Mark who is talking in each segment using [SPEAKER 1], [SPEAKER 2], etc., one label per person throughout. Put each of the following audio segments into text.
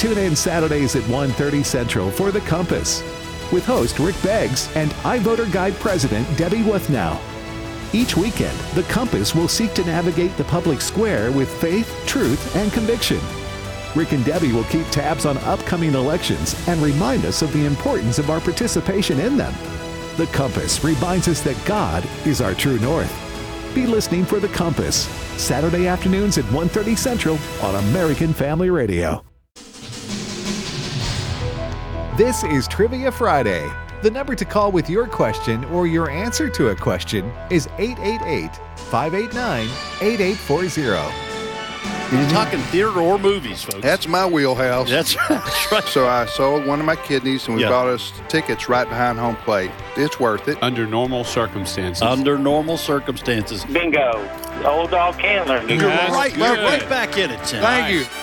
[SPEAKER 1] Tune in Saturdays at 1:30 Central for The Compass with host Rick Beggs and iVoter Guide President Debbie Wuthnow. Each weekend, The Compass will seek to navigate the public square with faith, truth, and conviction. Rick and Debbie will keep tabs on upcoming elections and remind us of the importance of our participation in them. The Compass reminds us that God is our true north. Be listening for The Compass, Saturday afternoons at 1:30 Central on American Family Radio. This is Trivia Friday. The number to call with your question or your answer to a question is 888-589-8840.
[SPEAKER 2] You're talking theater or movies, folks.
[SPEAKER 3] That's my wheelhouse.
[SPEAKER 2] That's right.
[SPEAKER 3] So I sold one of my kidneys, and we bought us tickets right behind home plate. It's worth it.
[SPEAKER 4] Under normal circumstances.
[SPEAKER 2] Under normal circumstances.
[SPEAKER 5] Bingo. Old dog Candler.
[SPEAKER 2] You're right back in it, Tim.
[SPEAKER 3] Thank you.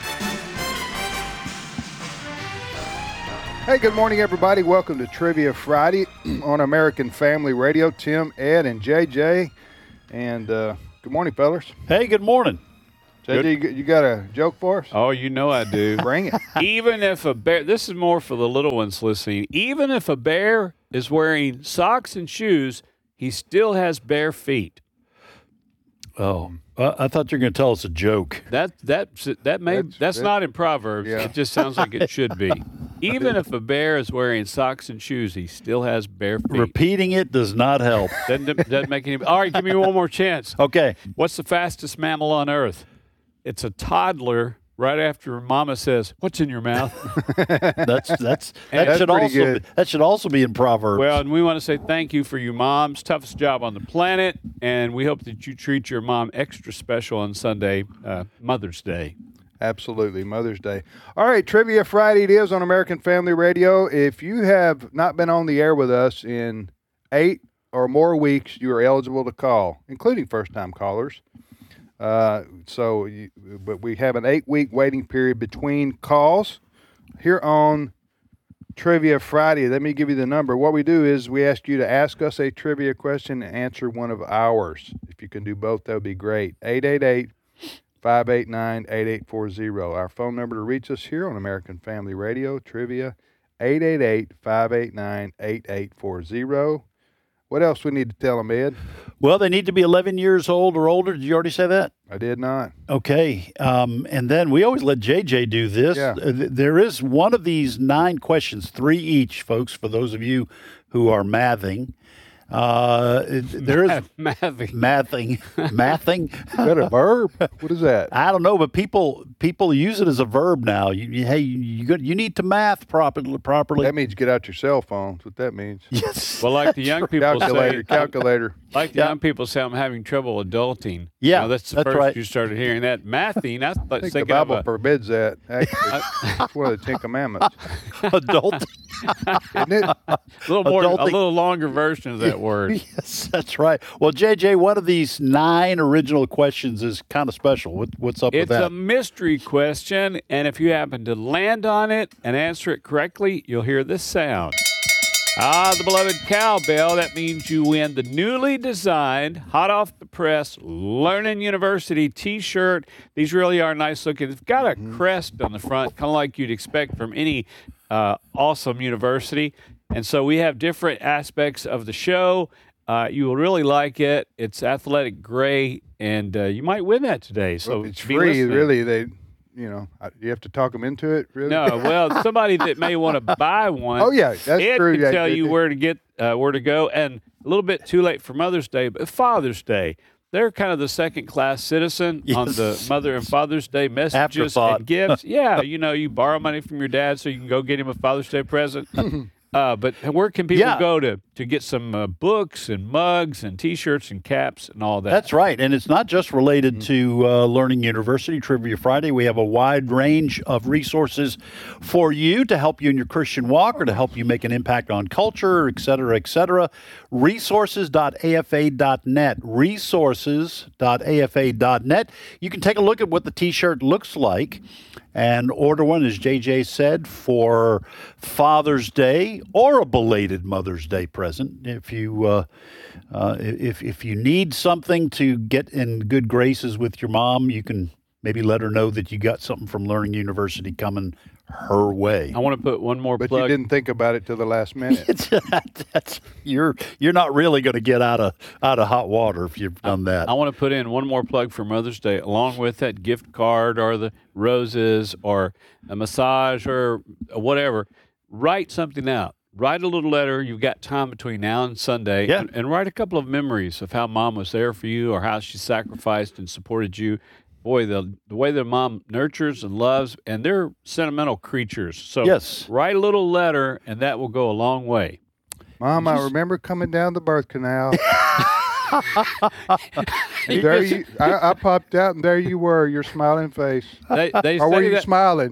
[SPEAKER 3] Hey, good morning, everybody. Welcome to Trivia Friday on American Family Radio. Tim, Ed, and JJ. And good morning, fellas.
[SPEAKER 2] Hey, good morning.
[SPEAKER 3] JJ, you got a joke for us?
[SPEAKER 4] Oh, you know I do.
[SPEAKER 3] Bring it.
[SPEAKER 4] Even if a bear, this is more for the little ones listening, even if a bear is wearing socks and shoes, he still has bare feet.
[SPEAKER 2] Oh, I thought you were going to tell us a joke.
[SPEAKER 4] That's not in Proverbs.
[SPEAKER 3] Yeah.
[SPEAKER 4] It just sounds like it should be. Even if a bear is wearing socks and shoes, he still has bare feet.
[SPEAKER 2] Repeating it does not help.
[SPEAKER 4] Doesn't make any. All right, give me one more chance.
[SPEAKER 2] Okay.
[SPEAKER 4] What's the fastest mammal on Earth? It's a toddler right after Mama says, "What's in your mouth?"
[SPEAKER 2] That should also be in Proverbs.
[SPEAKER 4] Well, and we want to say thank you for your mom's toughest job on the planet, and we hope that you treat your mom extra special on Sunday, Mother's Day.
[SPEAKER 3] Absolutely, Mother's Day. All right, Trivia Friday it is on American Family Radio. If you have not been on the air with us in 8 or more weeks, you are eligible to call, including first-time callers. But we have an 8-week waiting period between calls here on Trivia Friday. Let me give you the number. What we do is we ask you to ask us a trivia question and answer one of ours. If you can do both, that would be great. 888-589-8840. Our phone number to reach us here on American Family Radio, Trivia, 888-589-8840. What else we need to tell them, Ed?
[SPEAKER 2] Well, they need to be 11 years old or older. Did you already say that?
[SPEAKER 3] I did not.
[SPEAKER 2] Okay. And then we always let JJ do this.
[SPEAKER 3] Yeah.
[SPEAKER 2] There is one of these 9 questions, 3 each, folks, for those of you who are mathing. There is mathing.
[SPEAKER 3] Is that a verb? What is that?
[SPEAKER 2] I don't know, but people use it as a verb now. You need to math properly.
[SPEAKER 3] That means get out your cell phone. That's what that means.
[SPEAKER 2] Yes.
[SPEAKER 4] Well, like the young people
[SPEAKER 3] Calculator.
[SPEAKER 4] Like the young people say, I'm having trouble adulting.
[SPEAKER 2] Yeah,
[SPEAKER 4] that's the first
[SPEAKER 2] right.
[SPEAKER 4] You started hearing that. Mathing,
[SPEAKER 3] I think the Bible forbids that. Actually, it's one of the 10 Commandments.
[SPEAKER 2] Adult.
[SPEAKER 3] Isn't it?
[SPEAKER 4] A little longer version of that word.
[SPEAKER 2] Yes, that's right. Well, JJ, one of these 9 original questions is kind of special. What's up with that?
[SPEAKER 4] It's a mystery question, and if you happen to land on it and answer it correctly, you'll hear this sound. The beloved cowbell. That means you win the newly designed, hot off the press, Learning University T-shirt. These really are nice looking. It's got a crest on the front, kind of like you'd expect from any awesome university. And so we have different aspects of the show. You will really like it. It's athletic gray, and you might win that today. So
[SPEAKER 3] it's free, really. You have to talk them into it, really?
[SPEAKER 4] No, well, somebody that may want to buy one.
[SPEAKER 3] Oh, yeah, that's
[SPEAKER 4] Ed
[SPEAKER 3] true.
[SPEAKER 4] can tell you where to go, and a little bit too late for Mother's Day, but Father's Day. They're kind of the second-class citizen on the Mother and Father's Day messages and gifts. Yeah, you borrow money from your dad so you can go get him a Father's Day present. But where can people go to get some books and mugs and T-shirts and caps and all that?
[SPEAKER 2] That's right. And it's not just related to Learning University Trivia Friday. We have a wide range of resources for you to help you in your Christian walk or to help you make an impact on culture, et cetera, et cetera. Resources.afa.net. Resources.afa.net. You can take a look at what the T-shirt looks like and order one, as JJ said, for Father's Day or a belated Mother's Day present. If you if you need something to get in good graces with your mom, you can maybe let her know that you got something from Learning University coming her way.
[SPEAKER 4] I want to put one more
[SPEAKER 3] But
[SPEAKER 4] plug.
[SPEAKER 3] you didn't think about it till the last minute.
[SPEAKER 2] You're not really going to get out of hot water if you've done that.
[SPEAKER 4] I want to put in one more plug for Mother's Day, along with that gift card or the roses or a massage or whatever. Write something out. Write a little letter. You've got time between now and Sunday.
[SPEAKER 2] Yeah.
[SPEAKER 4] And write a couple of memories of how Mom was there for you or how she sacrificed and supported you. Boy, the way their mom nurtures and loves, and they're sentimental creatures. So
[SPEAKER 2] Yes.
[SPEAKER 4] write a little letter, and that will go a long way.
[SPEAKER 3] Mom, I remember coming down the birth canal. There you, I popped out, and there you were, your smiling face.
[SPEAKER 4] They
[SPEAKER 3] Or were
[SPEAKER 4] say
[SPEAKER 3] you
[SPEAKER 4] that,
[SPEAKER 3] smiling?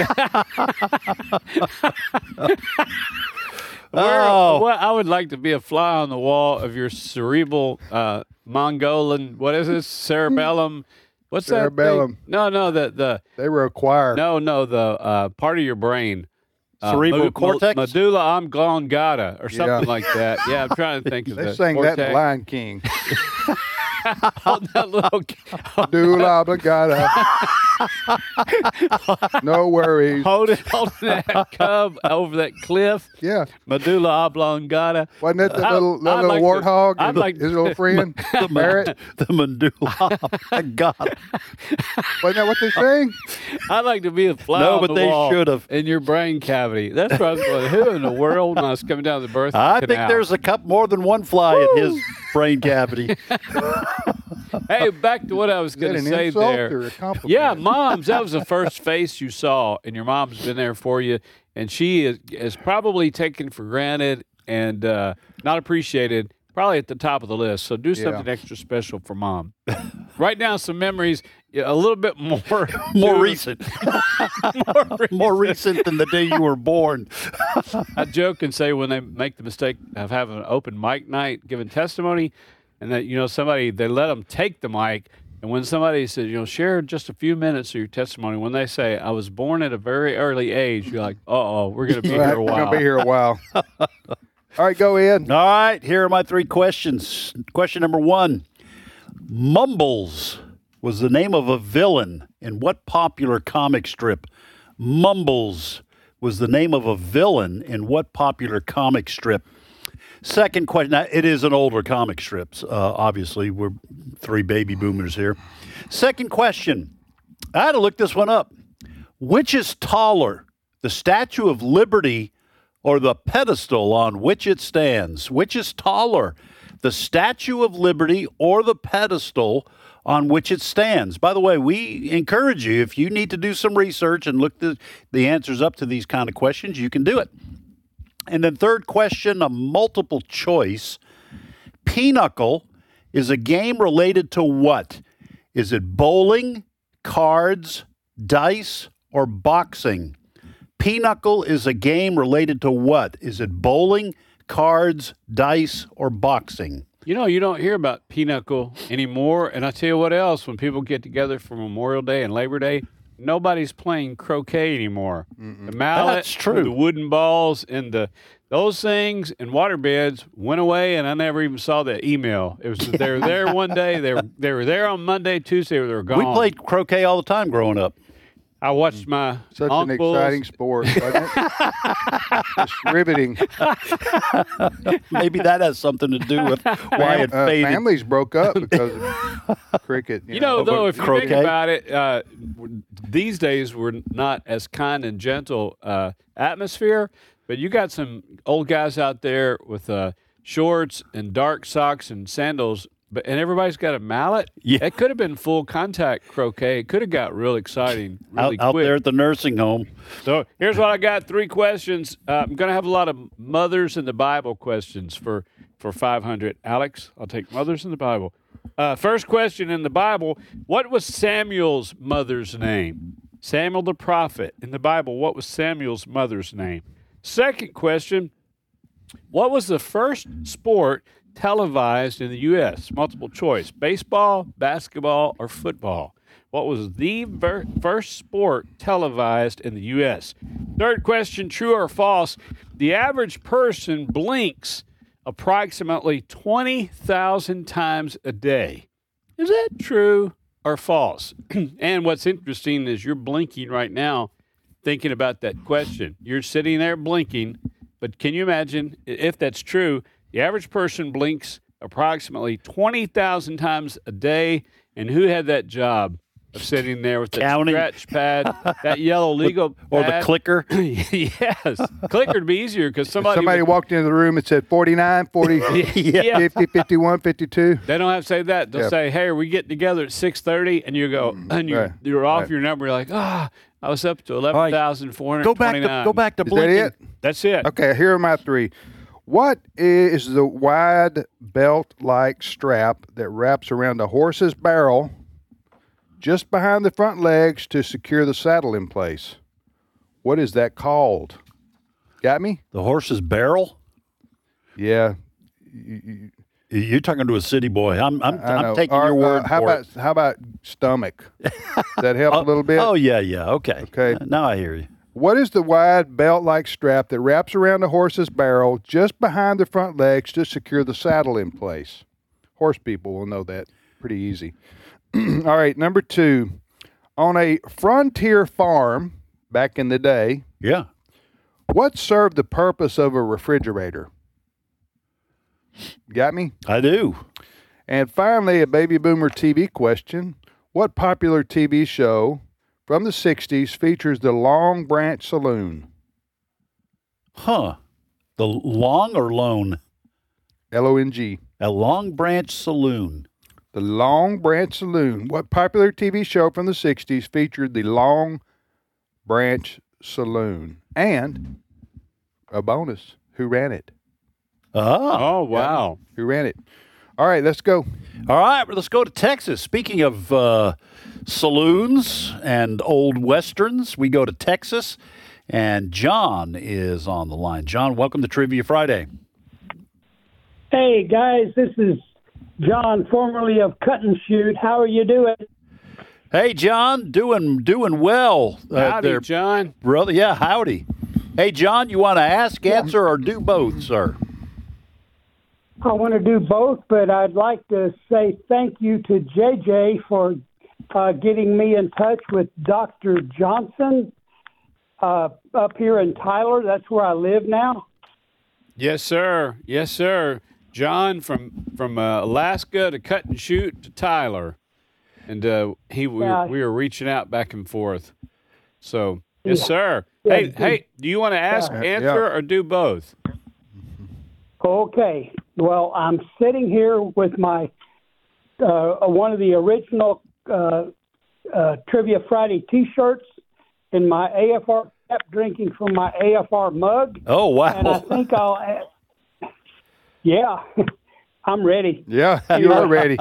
[SPEAKER 4] Well, I would like to be a fly on the wall of your cerebral Mongolian. What is this? Cerebellum. What's that?
[SPEAKER 3] Cerebellum.
[SPEAKER 4] Thing? No. The
[SPEAKER 3] They were a choir.
[SPEAKER 4] the part of your brain.
[SPEAKER 2] Cerebral cortex?
[SPEAKER 4] Medulla oblongata or something
[SPEAKER 3] Yeah.
[SPEAKER 4] like that. Yeah, I'm trying to think of
[SPEAKER 3] They
[SPEAKER 4] that.
[SPEAKER 3] sang that in
[SPEAKER 4] Cortex.
[SPEAKER 3] Lion King.
[SPEAKER 4] Hold that little.
[SPEAKER 3] Dula oblongata. No worries.
[SPEAKER 4] Holding that cub over that cliff.
[SPEAKER 3] Yeah.
[SPEAKER 4] Medulla oblongata.
[SPEAKER 3] Wasn't that the
[SPEAKER 4] I-
[SPEAKER 3] little, that
[SPEAKER 4] I'd
[SPEAKER 3] little
[SPEAKER 4] like to-
[SPEAKER 3] warthog
[SPEAKER 4] I'd
[SPEAKER 3] and
[SPEAKER 4] like-
[SPEAKER 3] his little friend, Barrett?
[SPEAKER 2] The medulla. My God.
[SPEAKER 3] Wasn't that what they sang?
[SPEAKER 4] I'd like to be a fly
[SPEAKER 2] No,
[SPEAKER 4] on
[SPEAKER 2] but
[SPEAKER 4] the
[SPEAKER 2] they
[SPEAKER 4] wall
[SPEAKER 2] should've.
[SPEAKER 4] in your brain cavity. That's what I was going, who in the world when I was coming down the birth
[SPEAKER 2] I
[SPEAKER 4] canal?
[SPEAKER 2] think there's more than one fly in his brain cavity.
[SPEAKER 4] Hey, back to what I was
[SPEAKER 3] Is that
[SPEAKER 4] going to
[SPEAKER 3] an
[SPEAKER 4] say
[SPEAKER 3] insult
[SPEAKER 4] there.
[SPEAKER 3] or a compliment?
[SPEAKER 4] Yeah, moms, that was the first face you saw, and your mom's been there for you, and she is probably taken for granted and not appreciated, probably at the top of the list. So do something extra special for Mom. Write down some memories, a little bit more
[SPEAKER 2] More recent. More recent than the day you were born.
[SPEAKER 4] I joke and say when they make the mistake of having an open mic night, giving testimony, and that somebody they let them take the mic, and when somebody says share just a few minutes of your testimony, when they say I was born at a very early age, you're like, we're going to be here a
[SPEAKER 3] We're
[SPEAKER 4] while.
[SPEAKER 3] going to be here a while. All right, go ahead.
[SPEAKER 2] All right, here are my 3 questions. Question number 1. Mumbles was the name of a villain in what popular comic strip? Mumbles was the name of a villain in what popular comic strip? Second question. Now, it is an older comic strip. Obviously, we're 3 baby boomers here. Second question. I had to look this one up. Which is taller, the Statue of Liberty or the pedestal on which it stands? Which is taller, the Statue of Liberty or the pedestal on which it stands? By the way, we encourage you, if you need to do some research and look the answers up to these kind of questions, you can do it. And then third question, a multiple choice. Pinochle is a game related to what? Is it bowling, cards, dice, or boxing? Pinochle is a game related to what? Is it bowling, cards, dice, or boxing?
[SPEAKER 4] You don't hear about Pinochle anymore. And I tell you what else, when people get together for Memorial Day and Labor Day, nobody's playing croquet anymore. The mallet,
[SPEAKER 2] That's true.
[SPEAKER 4] the wooden balls, and those things and water beds went away, and I never even saw the email. It was they were there one day, they were there on Monday, Tuesday, they were gone.
[SPEAKER 2] We played croquet all the time growing up.
[SPEAKER 4] I watched my
[SPEAKER 3] Such
[SPEAKER 4] uncles.
[SPEAKER 3] an exciting sport, wasn't it? Just riveting.
[SPEAKER 2] Maybe that has something to do with why it faded.
[SPEAKER 3] Families broke up because of cricket.
[SPEAKER 4] You know, though, if you think
[SPEAKER 2] croquet.
[SPEAKER 4] about it, these days we're not as kind and gentle atmosphere, but you got some old guys out there with shorts and dark socks and sandals, and everybody's got a mallet.
[SPEAKER 2] Yeah.
[SPEAKER 4] It could have been full contact croquet. It could have got real exciting really
[SPEAKER 2] out
[SPEAKER 4] quick.
[SPEAKER 2] there at the nursing home.
[SPEAKER 4] So here's what I got: 3 questions. I'm going to have a lot of mothers in the Bible questions for 500. Alex, I'll take mothers in the Bible. First question in the Bible: what was Samuel's mother's name? Samuel the prophet in the Bible. What was Samuel's mother's name? Second question: what was the first sport televised in the U.S.? Multiple choice: baseball, basketball, or football. What was the first sport televised in the U.S.? Third question, true or false? The average person blinks approximately 20,000 times a day. Is that true or false? And what's interesting is you're blinking right now thinking about that question. You're sitting there blinking, but can you imagine if that's true? The average person blinks approximately 20,000 times a day. And who had that job of sitting there with the
[SPEAKER 2] Counting.
[SPEAKER 4] scratch pad, that yellow legal
[SPEAKER 2] Or
[SPEAKER 4] pad?
[SPEAKER 2] the clicker.
[SPEAKER 4] Yes. Clicker would be easier because somebody would,
[SPEAKER 3] walked into the room and said 49, 40,
[SPEAKER 4] Yeah.
[SPEAKER 3] 50, 51, 52.
[SPEAKER 4] they don't have to say that. They'll
[SPEAKER 3] Yeah.
[SPEAKER 4] say, "Hey, are we getting together at 6:30?" And you go, and
[SPEAKER 3] Right.
[SPEAKER 4] you're off
[SPEAKER 3] Right.
[SPEAKER 4] your number. You're like, I was up to 11,429.
[SPEAKER 2] Go back to
[SPEAKER 3] Is that
[SPEAKER 2] blinking.
[SPEAKER 3] it?
[SPEAKER 4] That's it.
[SPEAKER 3] Okay, here are my three. What is the wide belt-like strap that wraps around a horse's barrel just behind the front legs to secure the saddle in place? What is that called? Got me?
[SPEAKER 2] The horse's barrel.
[SPEAKER 3] Yeah.
[SPEAKER 2] You're talking to a city boy. I'm
[SPEAKER 3] I know.
[SPEAKER 2] taking
[SPEAKER 3] Or,
[SPEAKER 2] your word
[SPEAKER 3] how
[SPEAKER 2] for
[SPEAKER 3] about
[SPEAKER 2] it.
[SPEAKER 3] how about stomach? Does that help a little bit?
[SPEAKER 2] Oh yeah. Okay.
[SPEAKER 3] Okay.
[SPEAKER 2] Now I hear you.
[SPEAKER 3] What is the wide belt-like strap that wraps around a horse's barrel just behind the front legs to secure the saddle in place? Horse people will know that pretty easy. All right, number 2. On a frontier farm back in the day,
[SPEAKER 2] Yeah.
[SPEAKER 3] what served the purpose of a refrigerator? Got me?
[SPEAKER 2] I do.
[SPEAKER 3] And finally, a baby boomer TV question. What popular TV show from the 60s features the Long Branch Saloon?
[SPEAKER 2] Huh. The Long or Lone?
[SPEAKER 3] Long.
[SPEAKER 2] A Long Branch Saloon.
[SPEAKER 3] The Long Branch Saloon. What popular TV show from the 60s featured the Long Branch Saloon? And a bonus, who ran it?
[SPEAKER 2] Ah.
[SPEAKER 4] Oh, wow.
[SPEAKER 3] Who ran it? All right, let's go.
[SPEAKER 2] All right, well, let's go to Texas. Speaking of saloons and old westerns, we go to Texas, and John is on the line. John, welcome to Trivia Friday.
[SPEAKER 6] Hey, guys, this is John, formerly of Cut and Shoot. How are you doing?
[SPEAKER 2] Hey, John, doing well.
[SPEAKER 4] Howdy,
[SPEAKER 2] there,
[SPEAKER 4] John.
[SPEAKER 2] brother. Yeah, howdy. Hey, John, you want to ask, answer, or do both, sir?
[SPEAKER 6] I want to do both, but I'd like to say thank you to JJ for getting me in touch with Dr. Johnson up here in Tyler. That's where I live now.
[SPEAKER 4] Yes, sir. Yes, sir. John from Alaska to Cut and Shoot to Tyler, and we were reaching out back and forth. So yes, sir.
[SPEAKER 6] Yeah.
[SPEAKER 4] Hey, do you want to ask, answer, or do both?
[SPEAKER 6] Okay. Well, I'm sitting here with my one of the original Trivia Friday T-shirts and my AFR cap, drinking from my AFR mug.
[SPEAKER 2] Oh, wow.
[SPEAKER 6] And I think yeah, I'm ready.
[SPEAKER 3] Yeah, you are ready.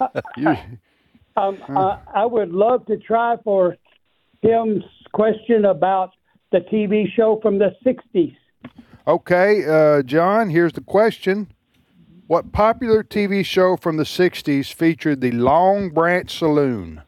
[SPEAKER 6] I would love to try for him's question about the TV show from the 60s.
[SPEAKER 3] Okay, John, here's the question. What popular TV show from the 60s featured the Long Branch Saloon?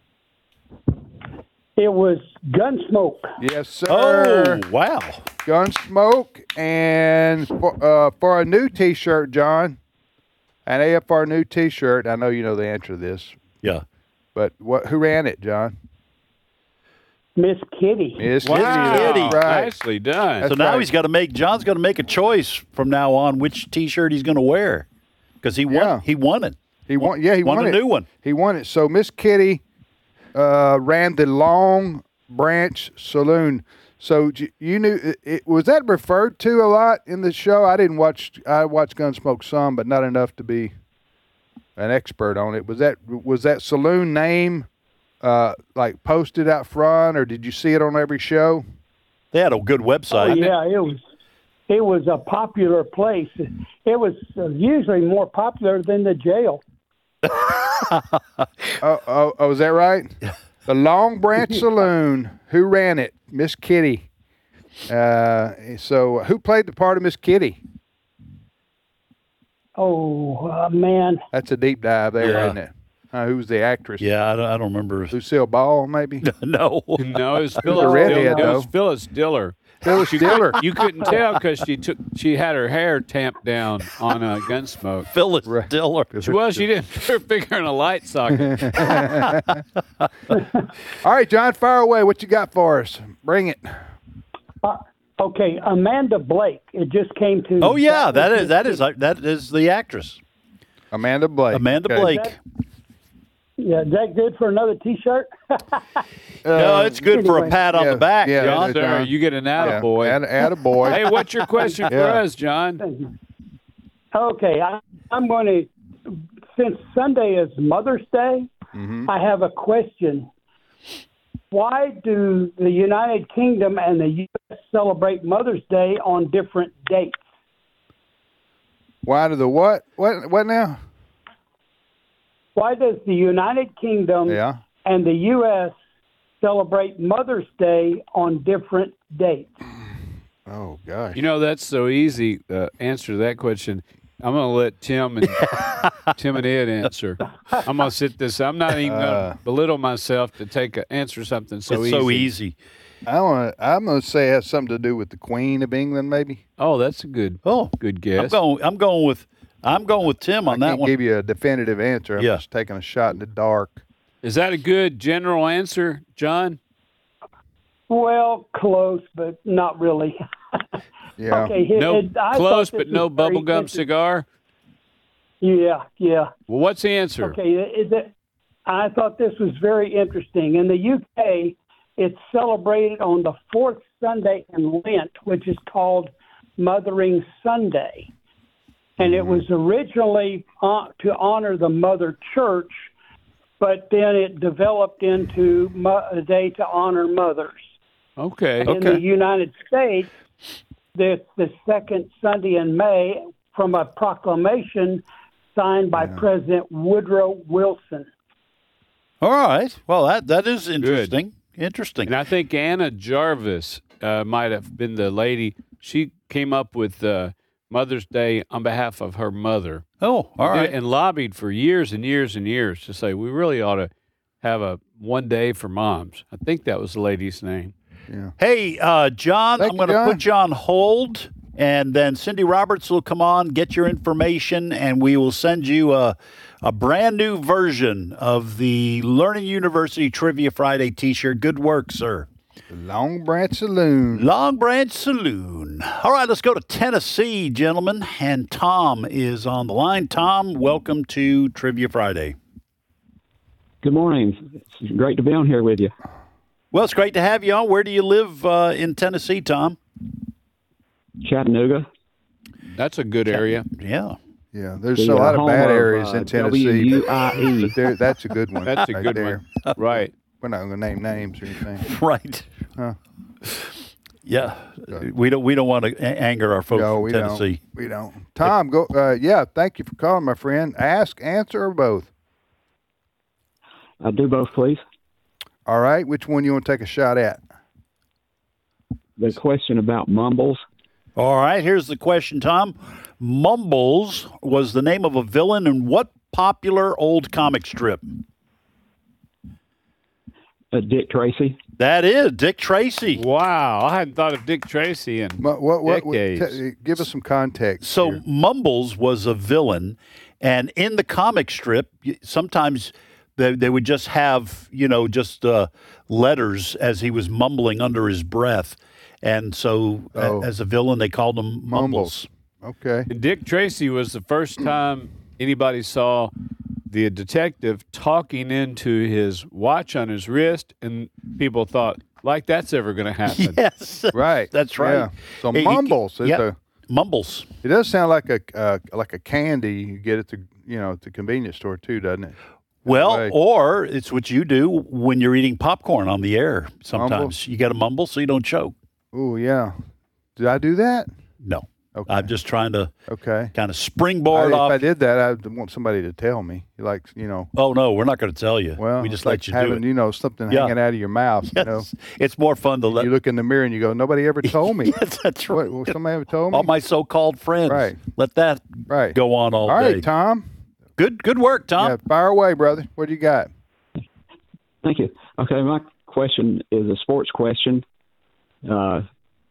[SPEAKER 6] It was Gunsmoke.
[SPEAKER 3] Yes, sir.
[SPEAKER 2] Oh, wow.
[SPEAKER 3] Gunsmoke. And for a new T-shirt, John, an AFR new T-shirt, I know you know the answer to this,
[SPEAKER 2] Yeah.
[SPEAKER 3] but who ran it, John?
[SPEAKER 6] Miss Kitty.
[SPEAKER 3] Miss
[SPEAKER 4] Wow,
[SPEAKER 3] Kitty. Right.
[SPEAKER 4] nicely done.
[SPEAKER 3] That's
[SPEAKER 2] So now
[SPEAKER 3] right.
[SPEAKER 2] John's going to make a choice from now on which T-shirt he's going to wear because he won.
[SPEAKER 3] Yeah.
[SPEAKER 2] He won it.
[SPEAKER 3] He won. Yeah, he won
[SPEAKER 2] a
[SPEAKER 3] it.
[SPEAKER 2] new one.
[SPEAKER 3] He won it. So Miss Kitty ran the Long Branch Saloon. So you knew was that referred to a lot in the show? I watched Gunsmoke some, but not enough to be an expert on it. Was that saloon name like posted out front, or did you see it on every show?
[SPEAKER 2] They had a good website.
[SPEAKER 6] Yeah, it was a popular place. It was usually more popular than the jail.
[SPEAKER 3] Oh, is that right? The Long Branch Saloon. Who ran it? Miss Kitty. So who played the part of Miss Kitty?
[SPEAKER 6] Oh, man.
[SPEAKER 3] That's a deep dive there,
[SPEAKER 2] Yeah.
[SPEAKER 3] isn't it? Who was the actress?
[SPEAKER 2] Yeah, I don't remember.
[SPEAKER 3] Lucille Ball, maybe?
[SPEAKER 2] No.
[SPEAKER 4] No, it was
[SPEAKER 3] a
[SPEAKER 4] Phyllis
[SPEAKER 3] redhead,
[SPEAKER 4] Diller. It was
[SPEAKER 3] though.
[SPEAKER 4] Phyllis Diller.
[SPEAKER 3] Phyllis Diller.
[SPEAKER 4] You couldn't tell because she had her hair tamped down on Gunsmoke.
[SPEAKER 2] Phyllis Diller.
[SPEAKER 4] Well, she didn't figure in a light socket.
[SPEAKER 3] All right, John, fire away. What you got for us? Bring it.
[SPEAKER 6] Okay, Amanda Blake. It just came to.
[SPEAKER 2] Oh yeah, that is the actress.
[SPEAKER 3] Amanda Blake.
[SPEAKER 2] Amanda
[SPEAKER 3] Okay.
[SPEAKER 2] Blake.
[SPEAKER 6] Is that good for another T-shirt?
[SPEAKER 2] No, it's good for a
[SPEAKER 6] anyway.
[SPEAKER 2] pat on the back,
[SPEAKER 3] yeah,
[SPEAKER 2] John.
[SPEAKER 3] it's-
[SPEAKER 4] Sir, you get an attaboy.
[SPEAKER 3] Attaboy.
[SPEAKER 4] Hey, what's your question for
[SPEAKER 3] Yeah.
[SPEAKER 4] us, John?
[SPEAKER 6] Okay, I'm going to. Since Sunday is Mother's Day, I have a question. Why do the United Kingdom and the U.S. celebrate Mother's Day on different dates?
[SPEAKER 3] Why do the what? What now?
[SPEAKER 6] Why does the United Kingdom
[SPEAKER 3] Yeah.
[SPEAKER 6] and the U.S. celebrate Mother's Day on different dates?
[SPEAKER 3] Oh, gosh.
[SPEAKER 4] You know, that's so easy. Answer to that question. I'm going to let Tim and Ed answer. I'm going to sit this. I'm not even going to belittle myself to answer something so
[SPEAKER 2] It's
[SPEAKER 4] easy.
[SPEAKER 2] so easy.
[SPEAKER 3] I'm going to say it has something to do with the Queen of England, maybe.
[SPEAKER 4] Oh, that's a good guess.
[SPEAKER 2] I'm going with Tim on
[SPEAKER 3] I
[SPEAKER 2] that
[SPEAKER 3] can't
[SPEAKER 2] one.
[SPEAKER 3] give you a definitive answer. I'm
[SPEAKER 2] Yeah.
[SPEAKER 3] just taking a shot in the dark.
[SPEAKER 4] Is that a good general answer, John?
[SPEAKER 6] Well, close, but not really.
[SPEAKER 3] Yeah.
[SPEAKER 6] Okay,
[SPEAKER 4] No,
[SPEAKER 6] I
[SPEAKER 4] close,
[SPEAKER 6] thought
[SPEAKER 4] but
[SPEAKER 6] this
[SPEAKER 4] no
[SPEAKER 6] was very
[SPEAKER 4] bubblegum
[SPEAKER 6] interesting.
[SPEAKER 4] cigar.
[SPEAKER 6] Yeah.
[SPEAKER 4] Well, what's the answer?
[SPEAKER 6] Okay, I thought this was very interesting. In the UK, it's celebrated on the fourth Sunday in Lent, which is called Mothering Sunday. And it was originally to honor the Mother Church, but then it developed into a day to honor mothers.
[SPEAKER 4] Okay.
[SPEAKER 6] In the United States, the second Sunday in May from a proclamation signed by President Woodrow Wilson.
[SPEAKER 2] All right. Well, that is interesting. Interesting.
[SPEAKER 4] And I think Anna Jarvis might have been the lady. She came up with Mother's Day on behalf of her mother.
[SPEAKER 2] Oh, all right.
[SPEAKER 4] And lobbied for years and years and years to say we really ought to have a one day for moms. I think that was the lady's name.
[SPEAKER 3] Yeah.
[SPEAKER 2] Hey, John,
[SPEAKER 3] Thank
[SPEAKER 2] I'm
[SPEAKER 3] you,
[SPEAKER 2] going to
[SPEAKER 3] John.
[SPEAKER 2] put you on hold, and then Cindy Roberts will come on, get your information, and we will send you a brand new version of the Learning University Trivia Friday T-shirt. Good work, sir.
[SPEAKER 3] Long Branch Saloon.
[SPEAKER 2] Long Branch Saloon. All right, let's go to Tennessee, gentlemen, and Tom is on the line. Tom, welcome to Trivia Friday.
[SPEAKER 7] Good morning. It's great to be on here with you.
[SPEAKER 2] Well, it's great to have you on. Where do you live in Tennessee, Tom?
[SPEAKER 7] Chattanooga.
[SPEAKER 4] That's a good area.
[SPEAKER 2] Yeah.
[SPEAKER 3] Yeah, there's
[SPEAKER 7] The
[SPEAKER 3] a lot of
[SPEAKER 7] home
[SPEAKER 3] bad
[SPEAKER 7] of,
[SPEAKER 3] areas in Tennessee.
[SPEAKER 7] WUIE.
[SPEAKER 3] But that's a good one.
[SPEAKER 4] That's a
[SPEAKER 3] right
[SPEAKER 4] good
[SPEAKER 3] there.
[SPEAKER 4] one. Right.
[SPEAKER 3] We're not going to name names or anything.
[SPEAKER 2] Right.
[SPEAKER 3] Huh.
[SPEAKER 2] Yeah. We don't want to anger our folks
[SPEAKER 3] No,
[SPEAKER 2] from
[SPEAKER 3] we
[SPEAKER 2] Tennessee.
[SPEAKER 3] don't. We don't. Tom, go. Yeah, thank you for calling, my friend. Ask, answer, or both.
[SPEAKER 7] I'll do both, please.
[SPEAKER 3] All right. Which one you want to take a shot at?
[SPEAKER 7] The question about mumbles.
[SPEAKER 2] All right, here's the question, Tom. Mumbles was the name of a villain in what popular old comic strip?
[SPEAKER 7] Dick Tracy.
[SPEAKER 2] That is Dick Tracy.
[SPEAKER 4] Wow. I hadn't thought of Dick Tracy in
[SPEAKER 3] What
[SPEAKER 4] decades.
[SPEAKER 3] give us some context.
[SPEAKER 2] So
[SPEAKER 3] here.
[SPEAKER 2] Mumbles was a villain, and in the comic strip, sometimes they would just have, just letters as he was mumbling under his breath. And so as a villain, they called him Mumbles.
[SPEAKER 3] Okay.
[SPEAKER 4] And Dick Tracy was the first time anybody saw the detective talking into his watch on his wrist, and people thought, like that's ever going to happen.
[SPEAKER 2] Yes.
[SPEAKER 3] Right.
[SPEAKER 2] That's right.
[SPEAKER 3] Yeah. So Mumbles.
[SPEAKER 2] Mumbles.
[SPEAKER 3] It does sound like a candy you get at the convenience store too, doesn't it?
[SPEAKER 2] Well,
[SPEAKER 3] Right.
[SPEAKER 2] or it's what you do when you're eating popcorn on the air. Sometimes
[SPEAKER 3] Mumble?
[SPEAKER 2] you got to mumble so you don't choke.
[SPEAKER 3] Oh yeah. Did I do that?
[SPEAKER 2] No.
[SPEAKER 3] Okay.
[SPEAKER 2] I'm just trying to
[SPEAKER 3] Okay.
[SPEAKER 2] kind of springboard
[SPEAKER 3] If
[SPEAKER 2] off.
[SPEAKER 3] I did that, I'd want somebody to tell me.
[SPEAKER 2] Oh, no, we're not going to tell you.
[SPEAKER 3] Well,
[SPEAKER 2] we just
[SPEAKER 3] it's
[SPEAKER 2] let
[SPEAKER 3] like
[SPEAKER 2] you
[SPEAKER 3] having,
[SPEAKER 2] do it.
[SPEAKER 3] something
[SPEAKER 2] Yeah.
[SPEAKER 3] hanging out of your mouth.
[SPEAKER 2] Yes. It's more fun to let.
[SPEAKER 3] You look in the mirror and you go, nobody ever told me.
[SPEAKER 2] Yes, that's right.
[SPEAKER 3] What, somebody ever told me?
[SPEAKER 2] All my so-called friends.
[SPEAKER 3] Right.
[SPEAKER 2] Let that
[SPEAKER 3] Right.
[SPEAKER 2] go on all
[SPEAKER 3] All
[SPEAKER 2] day.
[SPEAKER 3] right, Tom.
[SPEAKER 2] Good work, Tom.
[SPEAKER 3] Yeah, fire away, brother. What do you got?
[SPEAKER 7] Thank you. Okay, my question is a sports question.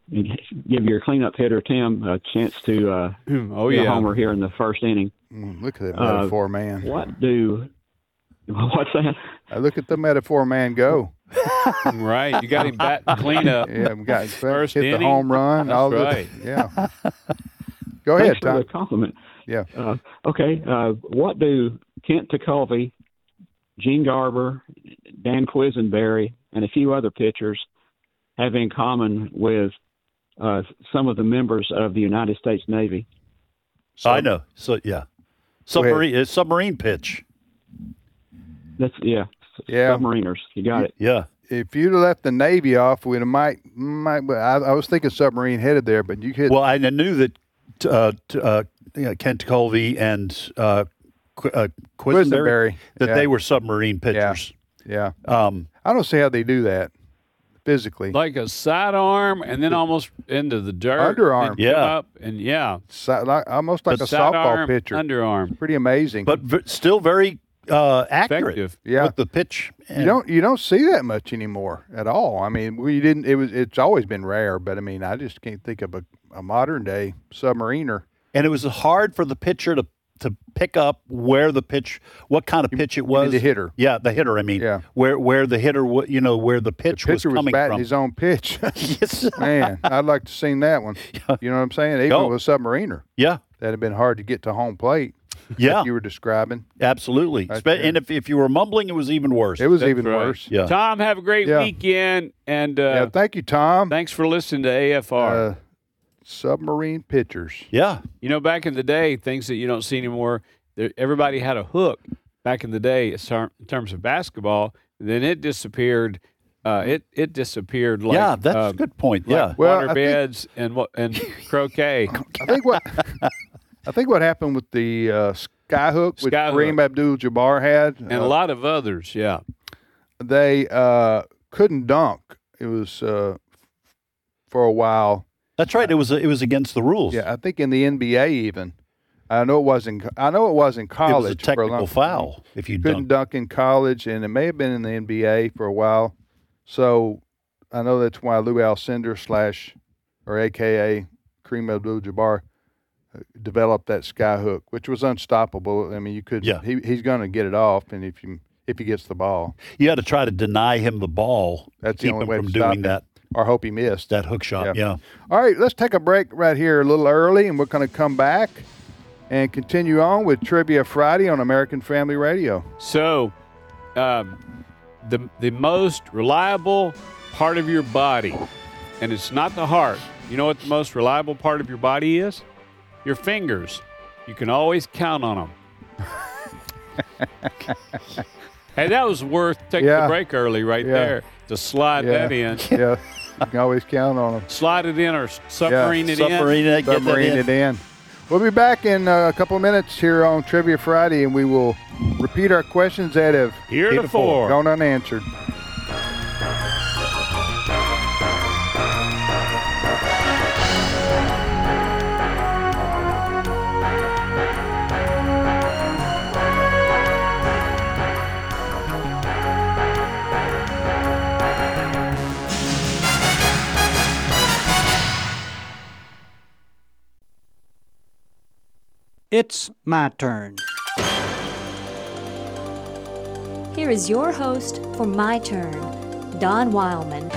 [SPEAKER 7] give your cleanup hitter, Tim, a chance to be a homer here in the first inning.
[SPEAKER 3] Look at that metaphor, man.
[SPEAKER 7] What's that?
[SPEAKER 3] Look at the metaphor, man, go.
[SPEAKER 4] Right. You got him batting cleanup.
[SPEAKER 3] Yeah, we got
[SPEAKER 4] First
[SPEAKER 3] hit
[SPEAKER 4] inning.
[SPEAKER 3] the home run.
[SPEAKER 4] That's
[SPEAKER 3] all
[SPEAKER 4] right.
[SPEAKER 3] Yeah. Go ahead,
[SPEAKER 7] Thanks for
[SPEAKER 3] Tom.
[SPEAKER 7] the compliment.
[SPEAKER 3] Yeah.
[SPEAKER 7] Okay. What do Kent Tekulve, Gene Garber, Dan Quisenberry, and a few other pitchers have in common with some of the members of the United States Navy?
[SPEAKER 2] I know. So yeah, submarine pitch.
[SPEAKER 7] That's
[SPEAKER 3] Yeah.
[SPEAKER 7] submariners. You got it.
[SPEAKER 2] Yeah.
[SPEAKER 3] If you'd have left the Navy off, we might. I was thinking submarine headed there, but you hit.
[SPEAKER 2] Well, I knew that Kent Tekulve and Quisenberry that they were submarine pitchers.
[SPEAKER 3] Yeah. I don't see how they do that physically.
[SPEAKER 4] Like a sidearm and then almost into the dirt.
[SPEAKER 3] Underarm.
[SPEAKER 4] Then come up and
[SPEAKER 3] Almost like a softball
[SPEAKER 4] sidearm,
[SPEAKER 3] pitcher.
[SPEAKER 4] Underarm.
[SPEAKER 3] Pretty amazing.
[SPEAKER 2] But still very accurate
[SPEAKER 4] Effective.
[SPEAKER 3] Yeah.
[SPEAKER 2] with the pitch.
[SPEAKER 3] You don't see that much anymore at all. I mean, we didn't. It's always been rare, but I mean, I just can't think of a modern day submariner.
[SPEAKER 2] And it was hard for the pitcher to pick up where the pitch, what kind of pitch it was.
[SPEAKER 3] The hitter.
[SPEAKER 2] Yeah, the hitter. I mean,
[SPEAKER 3] Yeah.
[SPEAKER 2] where the hitter, where the pitch
[SPEAKER 3] The
[SPEAKER 2] was
[SPEAKER 3] pitcher was
[SPEAKER 2] coming
[SPEAKER 3] batting
[SPEAKER 2] from.
[SPEAKER 3] his own pitch.
[SPEAKER 2] Yes.
[SPEAKER 3] Man, I'd like to seen that one. You know what I'm saying? Even with a submariner,
[SPEAKER 2] Yeah.
[SPEAKER 3] that'd have been hard to get to home plate.
[SPEAKER 2] Yeah.
[SPEAKER 3] Like you were describing.
[SPEAKER 2] Absolutely.
[SPEAKER 3] Right
[SPEAKER 2] And if you were mumbling, it was even worse.
[SPEAKER 3] It was even
[SPEAKER 4] right.
[SPEAKER 3] worse.
[SPEAKER 2] Yeah.
[SPEAKER 4] Tom, have a great
[SPEAKER 3] Yeah.
[SPEAKER 4] weekend. And
[SPEAKER 3] Yeah. Thank you, Tom.
[SPEAKER 4] thanks for listening to AFR.
[SPEAKER 3] Submarine pitchers.
[SPEAKER 2] Yeah.
[SPEAKER 4] You know, back in the day, things that you don't see anymore, everybody had a hook back in the day in terms of basketball. Then it disappeared. It disappeared like
[SPEAKER 2] Yeah, that's a good point. Yeah.
[SPEAKER 3] Well,
[SPEAKER 4] water beds and croquet.
[SPEAKER 3] I think what happened with the skyhook with
[SPEAKER 4] Skyhook.
[SPEAKER 3] Kareem Abdul-Jabbar had,
[SPEAKER 4] And a lot of others, yeah.
[SPEAKER 3] they couldn't dunk. It was for a while.
[SPEAKER 2] That's right. It was against the rules.
[SPEAKER 3] Yeah, I think in the NBA even. I know it was in college.
[SPEAKER 2] It was a
[SPEAKER 3] for
[SPEAKER 2] technical
[SPEAKER 3] long
[SPEAKER 2] foul if you
[SPEAKER 3] couldn't
[SPEAKER 2] dunked.
[SPEAKER 3] dunk in college, and it may have been in the NBA for a while. So I know that's why Lou Alcindor or AKA Kareem Abdul-Jabbar developed that skyhook, which was unstoppable. I mean, you could.
[SPEAKER 2] Yeah.
[SPEAKER 3] He's going to get it off, and if he gets the ball,
[SPEAKER 2] You had to try to deny him the ball.
[SPEAKER 3] That's
[SPEAKER 2] to
[SPEAKER 3] the
[SPEAKER 2] keep
[SPEAKER 3] only
[SPEAKER 2] him
[SPEAKER 3] way
[SPEAKER 2] from
[SPEAKER 3] to stop
[SPEAKER 2] doing
[SPEAKER 3] him.
[SPEAKER 2] that
[SPEAKER 3] or hope he missed.
[SPEAKER 2] hook shot. Yeah.
[SPEAKER 3] All right, let's take a break right here a little early, and we're going to come back and continue on with Trivia Friday on American Family Radio.
[SPEAKER 4] So, the most reliable part of your body, and it's not the heart. You know what the most reliable part of your body is? Your fingers. You can always count on them. Hey, that was worth taking the break early right there to slide that in.
[SPEAKER 3] Yeah, you can always count on them.
[SPEAKER 4] Slide it in or submarine it in.
[SPEAKER 2] Submarine it, get that
[SPEAKER 3] Submarine
[SPEAKER 2] in.
[SPEAKER 3] it in. We'll be back in a couple of minutes here on Trivia Friday, and we will repeat our questions that have
[SPEAKER 4] Heretofore.
[SPEAKER 3] gone unanswered.
[SPEAKER 8] It's my turn.
[SPEAKER 9] Here is your host for My Turn, Don Wildman.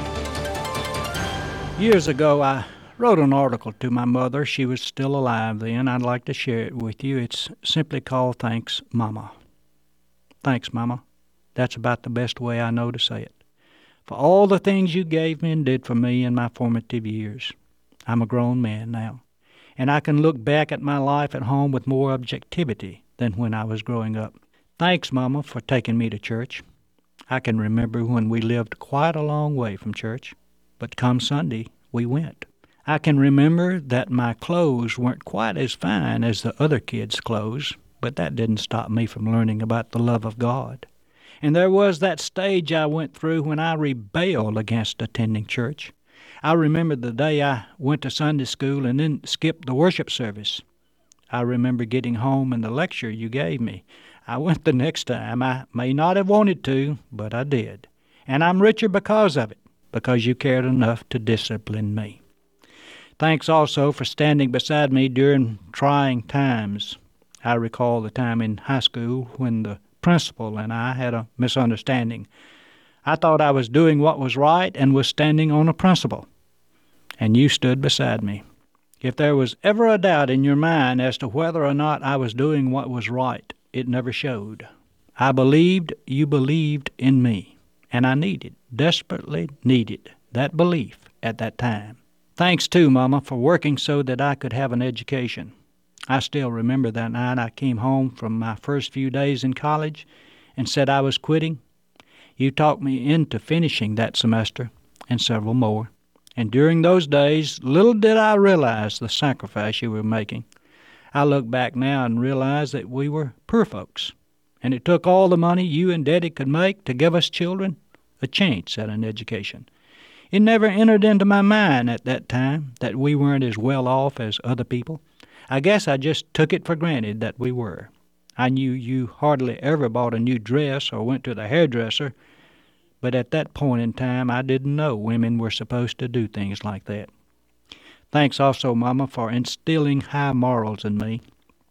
[SPEAKER 8] Years ago, I wrote an article to my mother. She was still alive then. I'd like to share it with you. It's simply called Thanks, Mama. Thanks, Mama. That's about the best way I know to say it. For all the things you gave me and did for me in my formative years. I'm a grown man now, and I can look back at my life at home with more objectivity than when I was growing up. Thanks, Mama, for taking me to church. I can remember when we lived quite a long way from church, but come Sunday, we went. I can remember that my clothes weren't quite as fine as the other kids' clothes, but that didn't stop me from learning about the love of God. And there was that stage I went through when I rebelled against attending church. I remember the day I went to Sunday school and then skipped the worship service. I remember getting home and the lecture you gave me. I went the next time. I may not have wanted to, but I did. And I'm richer because of it, because you cared enough to discipline me. Thanks also for standing beside me during trying times. I recall the time in high school when the principal and I had a misunderstanding. I thought I was doing what was right and was standing on a principle, and you stood beside me. If there was ever a doubt in your mind as to whether or not I was doing what was right, it never showed. I believed you believed in me, and I desperately needed, that belief at that time. Thanks, too, Mama, for working so that I could have an education. I still remember that night I came home from my first few days in college and said I was quitting. You talked me into finishing that semester and several more. And during those days, little did I realize the sacrifice you were making. I look back now and realize that we were poor folks, and it took all the money you and Daddy could make to give us children a chance at an education. It never entered into my mind at that time that we weren't as well off as other people. I guess I just took it for granted that we were. I knew you hardly ever bought a new dress or went to the hairdresser, but at that point in time I didn't know women were supposed to do things like that. Thanks also, Mama, for instilling high morals in me.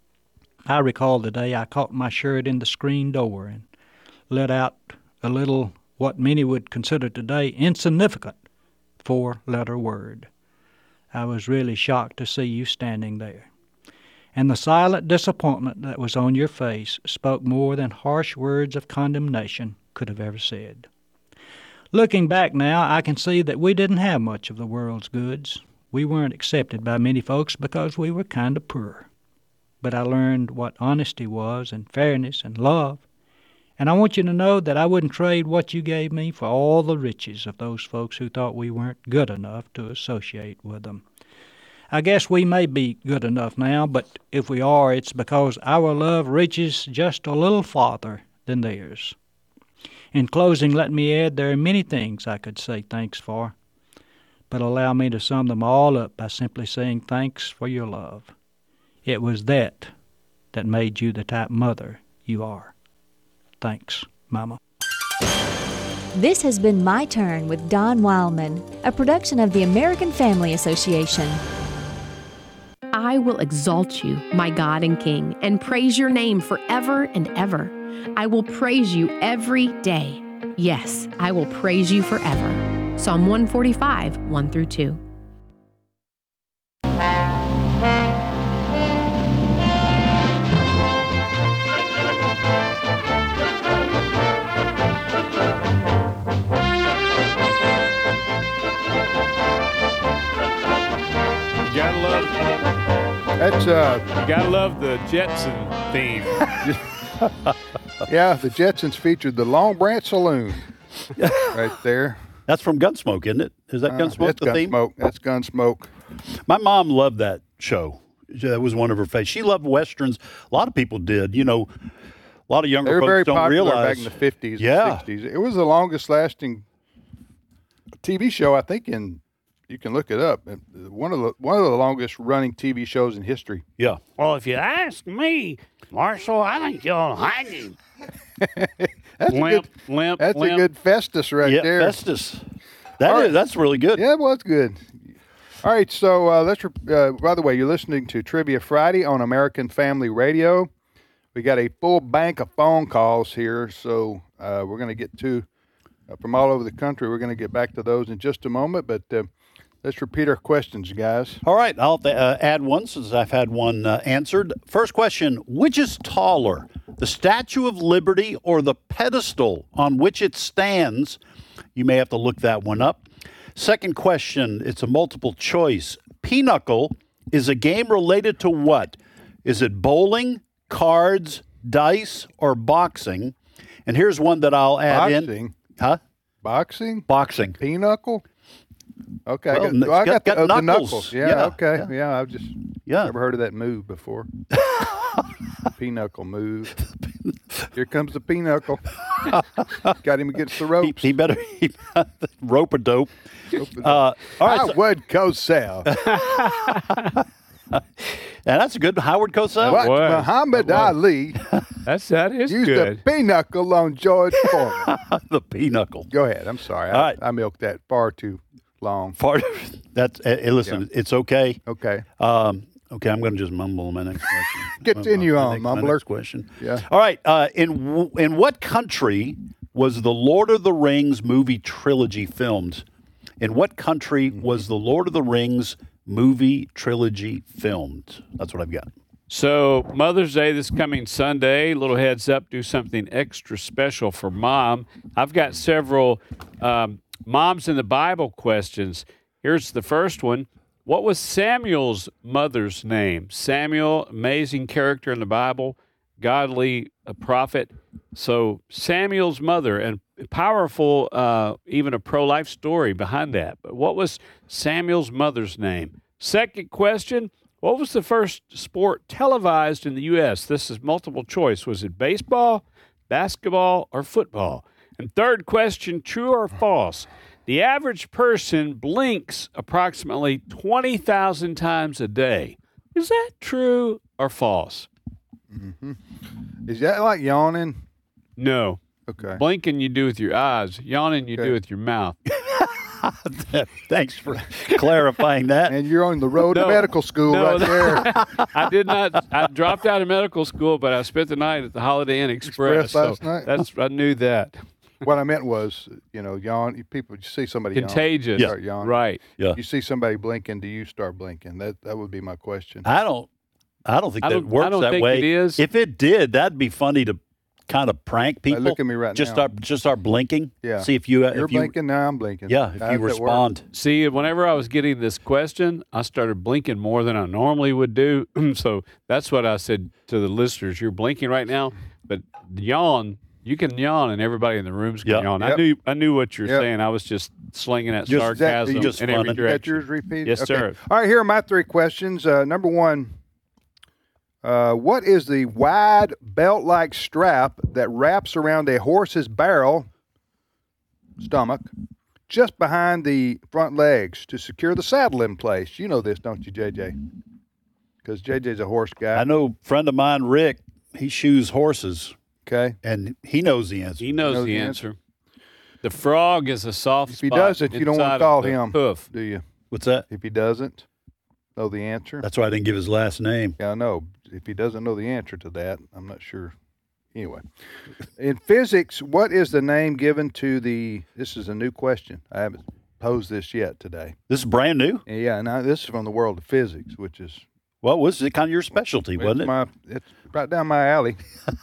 [SPEAKER 8] I recall the day I caught my shirt in the screen door and let out a little, what many would consider today, insignificant four-letter word. I was really shocked to see you standing there. And the silent disappointment that was on your face spoke more than harsh words of condemnation could have ever said. Looking back now, I can see that we didn't have much of the world's goods. We weren't accepted by many folks because we were kind of poor. But I learned what honesty was and fairness and love. And I want you to know that I wouldn't trade what you gave me for all the riches of those folks who thought we weren't good enough to associate with them. I guess we may be good enough now, but if we are, it's because our love reaches just a little farther than theirs. In closing, let me add there are many things I could say thanks for, but allow me to sum them all up by simply saying thanks for your love. It was that made you the type mother you are. Thanks, Mama.
[SPEAKER 9] This has been My Turn with Don Wildman, a production of the American Family Association.
[SPEAKER 10] I will exalt you, my God and King, and praise your name forever and ever. I will praise you every day. Yes, I will praise you forever. Psalm 145, 1 through 2.
[SPEAKER 4] You gotta love the Jetson theme.
[SPEAKER 3] Yeah, the Jetsons featured the Long Branch Saloon right there.
[SPEAKER 2] That's from Gunsmoke, isn't it? Is that Gunsmoke, the theme?
[SPEAKER 3] That's Gunsmoke.
[SPEAKER 2] My mom loved that show. That was one of her favorites. She loved Westerns. A lot of people did. You know, a lot of younger folks don't realize.
[SPEAKER 3] They were very popular back in the 50s and 60s. It was the longest-lasting TV show, I think, you can look it up. One of the longest-running TV shows in history.
[SPEAKER 2] Yeah.
[SPEAKER 5] Well, if you ask me, Marshall, I think you'll hang him.
[SPEAKER 3] That's a good Festus right there.
[SPEAKER 2] Yeah, Festus. That's really good.
[SPEAKER 3] Yeah, well, it's good. All right, so by the way, you're listening to Trivia Friday on American Family Radio. We got a full bank of phone calls here, so we're going to get to from all over the country. We're going to get back to those in just a moment, but let's repeat our questions, guys.
[SPEAKER 2] All right, I'll add one since I've had one answered. First question, which is taller, the Statue of Liberty or the pedestal on which it stands? You may have to look that one up. Second question, it's a multiple choice. Pinochle is a game related to what? Is it bowling, cards, dice, or boxing? And here's one that I'll add in. Huh?
[SPEAKER 3] Boxing?
[SPEAKER 2] Boxing.
[SPEAKER 3] Pinochle? Okay,
[SPEAKER 2] well,
[SPEAKER 3] I got
[SPEAKER 2] the
[SPEAKER 3] knuckles. Yeah, okay.
[SPEAKER 2] Yeah,
[SPEAKER 3] I've just never heard of that move before. Pinochle move. Here comes the pinochle. Got him against the ropes.
[SPEAKER 2] He better rope a dope. All right,
[SPEAKER 3] Howard Cosell.
[SPEAKER 2] And that's a good Howard Cosell.
[SPEAKER 3] Muhammad Ali.
[SPEAKER 4] That is
[SPEAKER 3] used
[SPEAKER 4] good.
[SPEAKER 3] the pinochle on George Foreman.
[SPEAKER 2] The pinochle.
[SPEAKER 3] Go ahead. I'm sorry.
[SPEAKER 2] All right.
[SPEAKER 3] I milked that far too long.
[SPEAKER 2] That's listen. It's okay.
[SPEAKER 3] Okay.
[SPEAKER 2] Okay, I'm going to just mumble my next question.
[SPEAKER 3] Continue on,
[SPEAKER 2] my
[SPEAKER 3] mumbler.
[SPEAKER 2] next question.
[SPEAKER 3] Yeah.
[SPEAKER 2] All right. In what country was the Lord of the Rings movie trilogy filmed? In what country was the Lord of the Rings movie trilogy filmed? That's what I've got.
[SPEAKER 4] So Mother's Day this coming Sunday, little heads up, do something extra special for Mom. I've got several Moms in the Bible questions. Here's the first one. What was Samuel's mother's name? Samuel, amazing character in the Bible, godly prophet. So Samuel's mother, and powerful, even a pro-life story behind that. But what was Samuel's mother's name? Second question, what was the first sport televised in the U.S.? This is multiple choice. Was it baseball, basketball, or football? And third question, true or false? The average person blinks approximately 20,000 times a day. Is that true or false?
[SPEAKER 3] Mm-hmm. Is that like yawning?
[SPEAKER 4] No.
[SPEAKER 3] Okay.
[SPEAKER 4] Blinking you do with your eyes. Yawning you do with your mouth.
[SPEAKER 2] Thanks for clarifying that.
[SPEAKER 3] And you're on the road to medical school right there.
[SPEAKER 4] I did not. I dropped out of medical school, but I spent the night at the Holiday Inn Express.
[SPEAKER 3] Last night?
[SPEAKER 4] I knew that.
[SPEAKER 3] What I meant was, yawn. People, you see somebody
[SPEAKER 4] contagious,
[SPEAKER 3] yawn, start yawning.
[SPEAKER 4] Right?
[SPEAKER 2] Yeah.
[SPEAKER 3] You see somebody blinking, do you start blinking? That would be my question.
[SPEAKER 2] I don't think that works
[SPEAKER 4] I don't
[SPEAKER 2] that
[SPEAKER 4] think
[SPEAKER 2] way.
[SPEAKER 4] it is.
[SPEAKER 2] If it did, that'd be funny to kind of prank people.
[SPEAKER 3] Look at me right
[SPEAKER 2] just
[SPEAKER 3] now.
[SPEAKER 2] Start blinking.
[SPEAKER 3] Yeah.
[SPEAKER 2] See if you.
[SPEAKER 3] You're blinking now. I'm blinking.
[SPEAKER 2] Yeah. If you respond.
[SPEAKER 4] See, whenever I was getting this question, I started blinking more than I normally would do. So that's what I said to the listeners. You're blinking right now, but yawn. You can yawn, and everybody in the room's can yawn.
[SPEAKER 3] Yep.
[SPEAKER 4] I knew what you're saying. I was just slinging that
[SPEAKER 2] Just
[SPEAKER 4] sarcasm in every direction.
[SPEAKER 3] That yours repeated?
[SPEAKER 4] Yes,
[SPEAKER 3] okay.
[SPEAKER 4] sir.
[SPEAKER 3] All right, here are my three questions. Number one, what is the wide belt-like strap that wraps around a horse's stomach, just behind the front legs to secure the saddle in place? You know this, don't you, JJ? Because JJ's a horse guy.
[SPEAKER 2] I know a friend of mine, Rick, he shoes horses.
[SPEAKER 3] Okay.
[SPEAKER 2] And he knows the answer.
[SPEAKER 4] He knows the answer. The frog is a soft
[SPEAKER 3] If he
[SPEAKER 4] spot
[SPEAKER 3] doesn't, you don't want to
[SPEAKER 4] inside
[SPEAKER 3] call
[SPEAKER 4] of the
[SPEAKER 3] him,
[SPEAKER 4] hoof.
[SPEAKER 3] do you?
[SPEAKER 2] What's that?
[SPEAKER 3] If he doesn't know the answer.
[SPEAKER 2] That's why I didn't give his last name.
[SPEAKER 3] Yeah, I know. If he doesn't know the answer to that, I'm not sure. Anyway, in physics, what is the name given to this is a new question. I haven't posed this yet today.
[SPEAKER 2] This is brand new?
[SPEAKER 3] Yeah, now this is from the world of physics, which is...
[SPEAKER 2] Well, was it kind of your specialty, wasn't it?
[SPEAKER 3] It's right down my alley.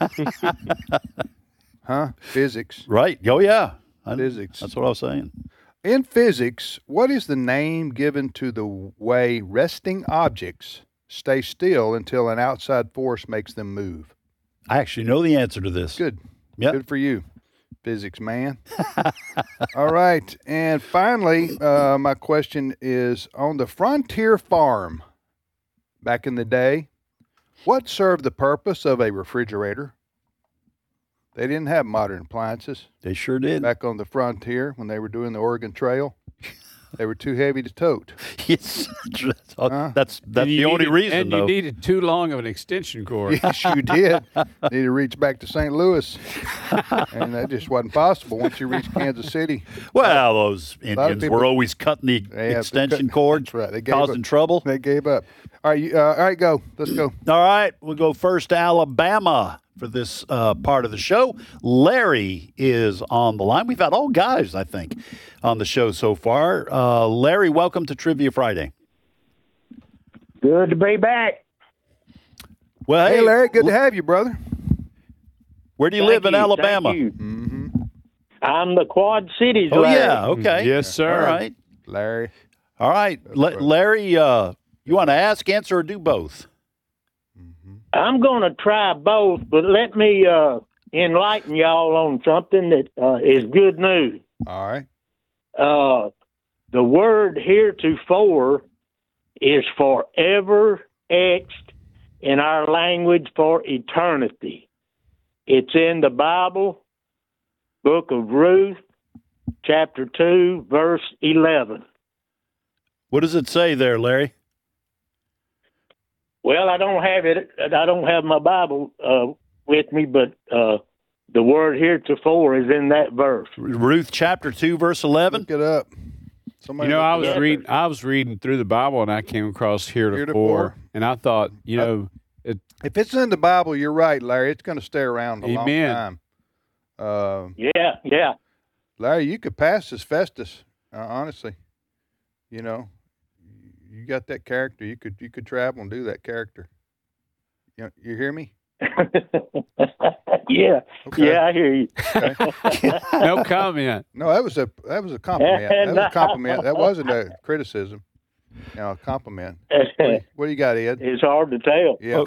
[SPEAKER 3] Huh? Physics.
[SPEAKER 2] Right. Oh, yeah.
[SPEAKER 3] Physics.
[SPEAKER 2] That's what I was saying.
[SPEAKER 3] In physics, what is the name given to the way resting objects stay still until an outside force makes them move?
[SPEAKER 2] I actually know the answer to this.
[SPEAKER 3] Good.
[SPEAKER 2] Yep.
[SPEAKER 3] Good for you, physics man. All right. And finally, my question is, on the Frontier Farm back in the day, what served the purpose of a refrigerator? They didn't have modern appliances.
[SPEAKER 2] They sure did.
[SPEAKER 3] Back on the frontier when they were doing the Oregon Trail, they were too heavy to tote.
[SPEAKER 2] Yes, that's the only reason.
[SPEAKER 4] And you needed too long of an extension cord.
[SPEAKER 3] Yes, you did. Need to reach back to St. Louis, and that just wasn't possible once you reached Kansas City.
[SPEAKER 2] Well, those Indians were always cutting the extension cord,
[SPEAKER 3] that's right. They
[SPEAKER 2] causing trouble.
[SPEAKER 3] They gave up. All right, go. Let's go.
[SPEAKER 2] All right, we'll go first to Alabama for this part of the show. Larry is on the line. We've had all guys, I think, on the show so far. Larry, welcome to Trivia Friday.
[SPEAKER 11] Good to be back.
[SPEAKER 2] Well,
[SPEAKER 3] hey Larry, good to have you, brother.
[SPEAKER 2] Where do you live in Alabama?
[SPEAKER 11] Thank you.
[SPEAKER 3] Mm-hmm.
[SPEAKER 11] I'm the Quad Cities.
[SPEAKER 2] Oh,
[SPEAKER 11] Larry.
[SPEAKER 2] yeah, okay.
[SPEAKER 4] Yes, sir.
[SPEAKER 2] All right.
[SPEAKER 3] Larry.
[SPEAKER 2] All right. Larry, you want to ask, answer, or do both?
[SPEAKER 11] I'm going to try both, but let me enlighten y'all on something that is good news.
[SPEAKER 3] All right.
[SPEAKER 11] The word heretofore is forever etched in our language for eternity. It's in the Bible, book of Ruth, chapter 2, verse 11.
[SPEAKER 2] What does it say there, Larry?
[SPEAKER 11] Well, I don't have it. I don't have my Bible with me, but the word heretofore is in that verse.
[SPEAKER 2] Ruth chapter 2, verse 11?
[SPEAKER 3] Look it up. Somebody
[SPEAKER 4] I
[SPEAKER 3] looked
[SPEAKER 4] was
[SPEAKER 3] it up.
[SPEAKER 4] I was reading through the Bible, and I came across heretofore,
[SPEAKER 3] Heretofore.
[SPEAKER 4] and I thought,
[SPEAKER 3] If it's in the Bible, you're right, Larry. It's going to stay around a
[SPEAKER 4] Amen.
[SPEAKER 3] long time.
[SPEAKER 11] Yeah.
[SPEAKER 3] Larry, you could pass as Festus. Honestly, you got that character. You could travel and do that character. You hear me?
[SPEAKER 11] Yeah.
[SPEAKER 3] Okay.
[SPEAKER 11] Yeah, I hear you.
[SPEAKER 3] Okay.
[SPEAKER 4] no comment.
[SPEAKER 3] No, that was a compliment. That was a compliment. That wasn't a criticism. A compliment. What do you got, Ed?
[SPEAKER 11] It's hard to tell.
[SPEAKER 3] Yeah.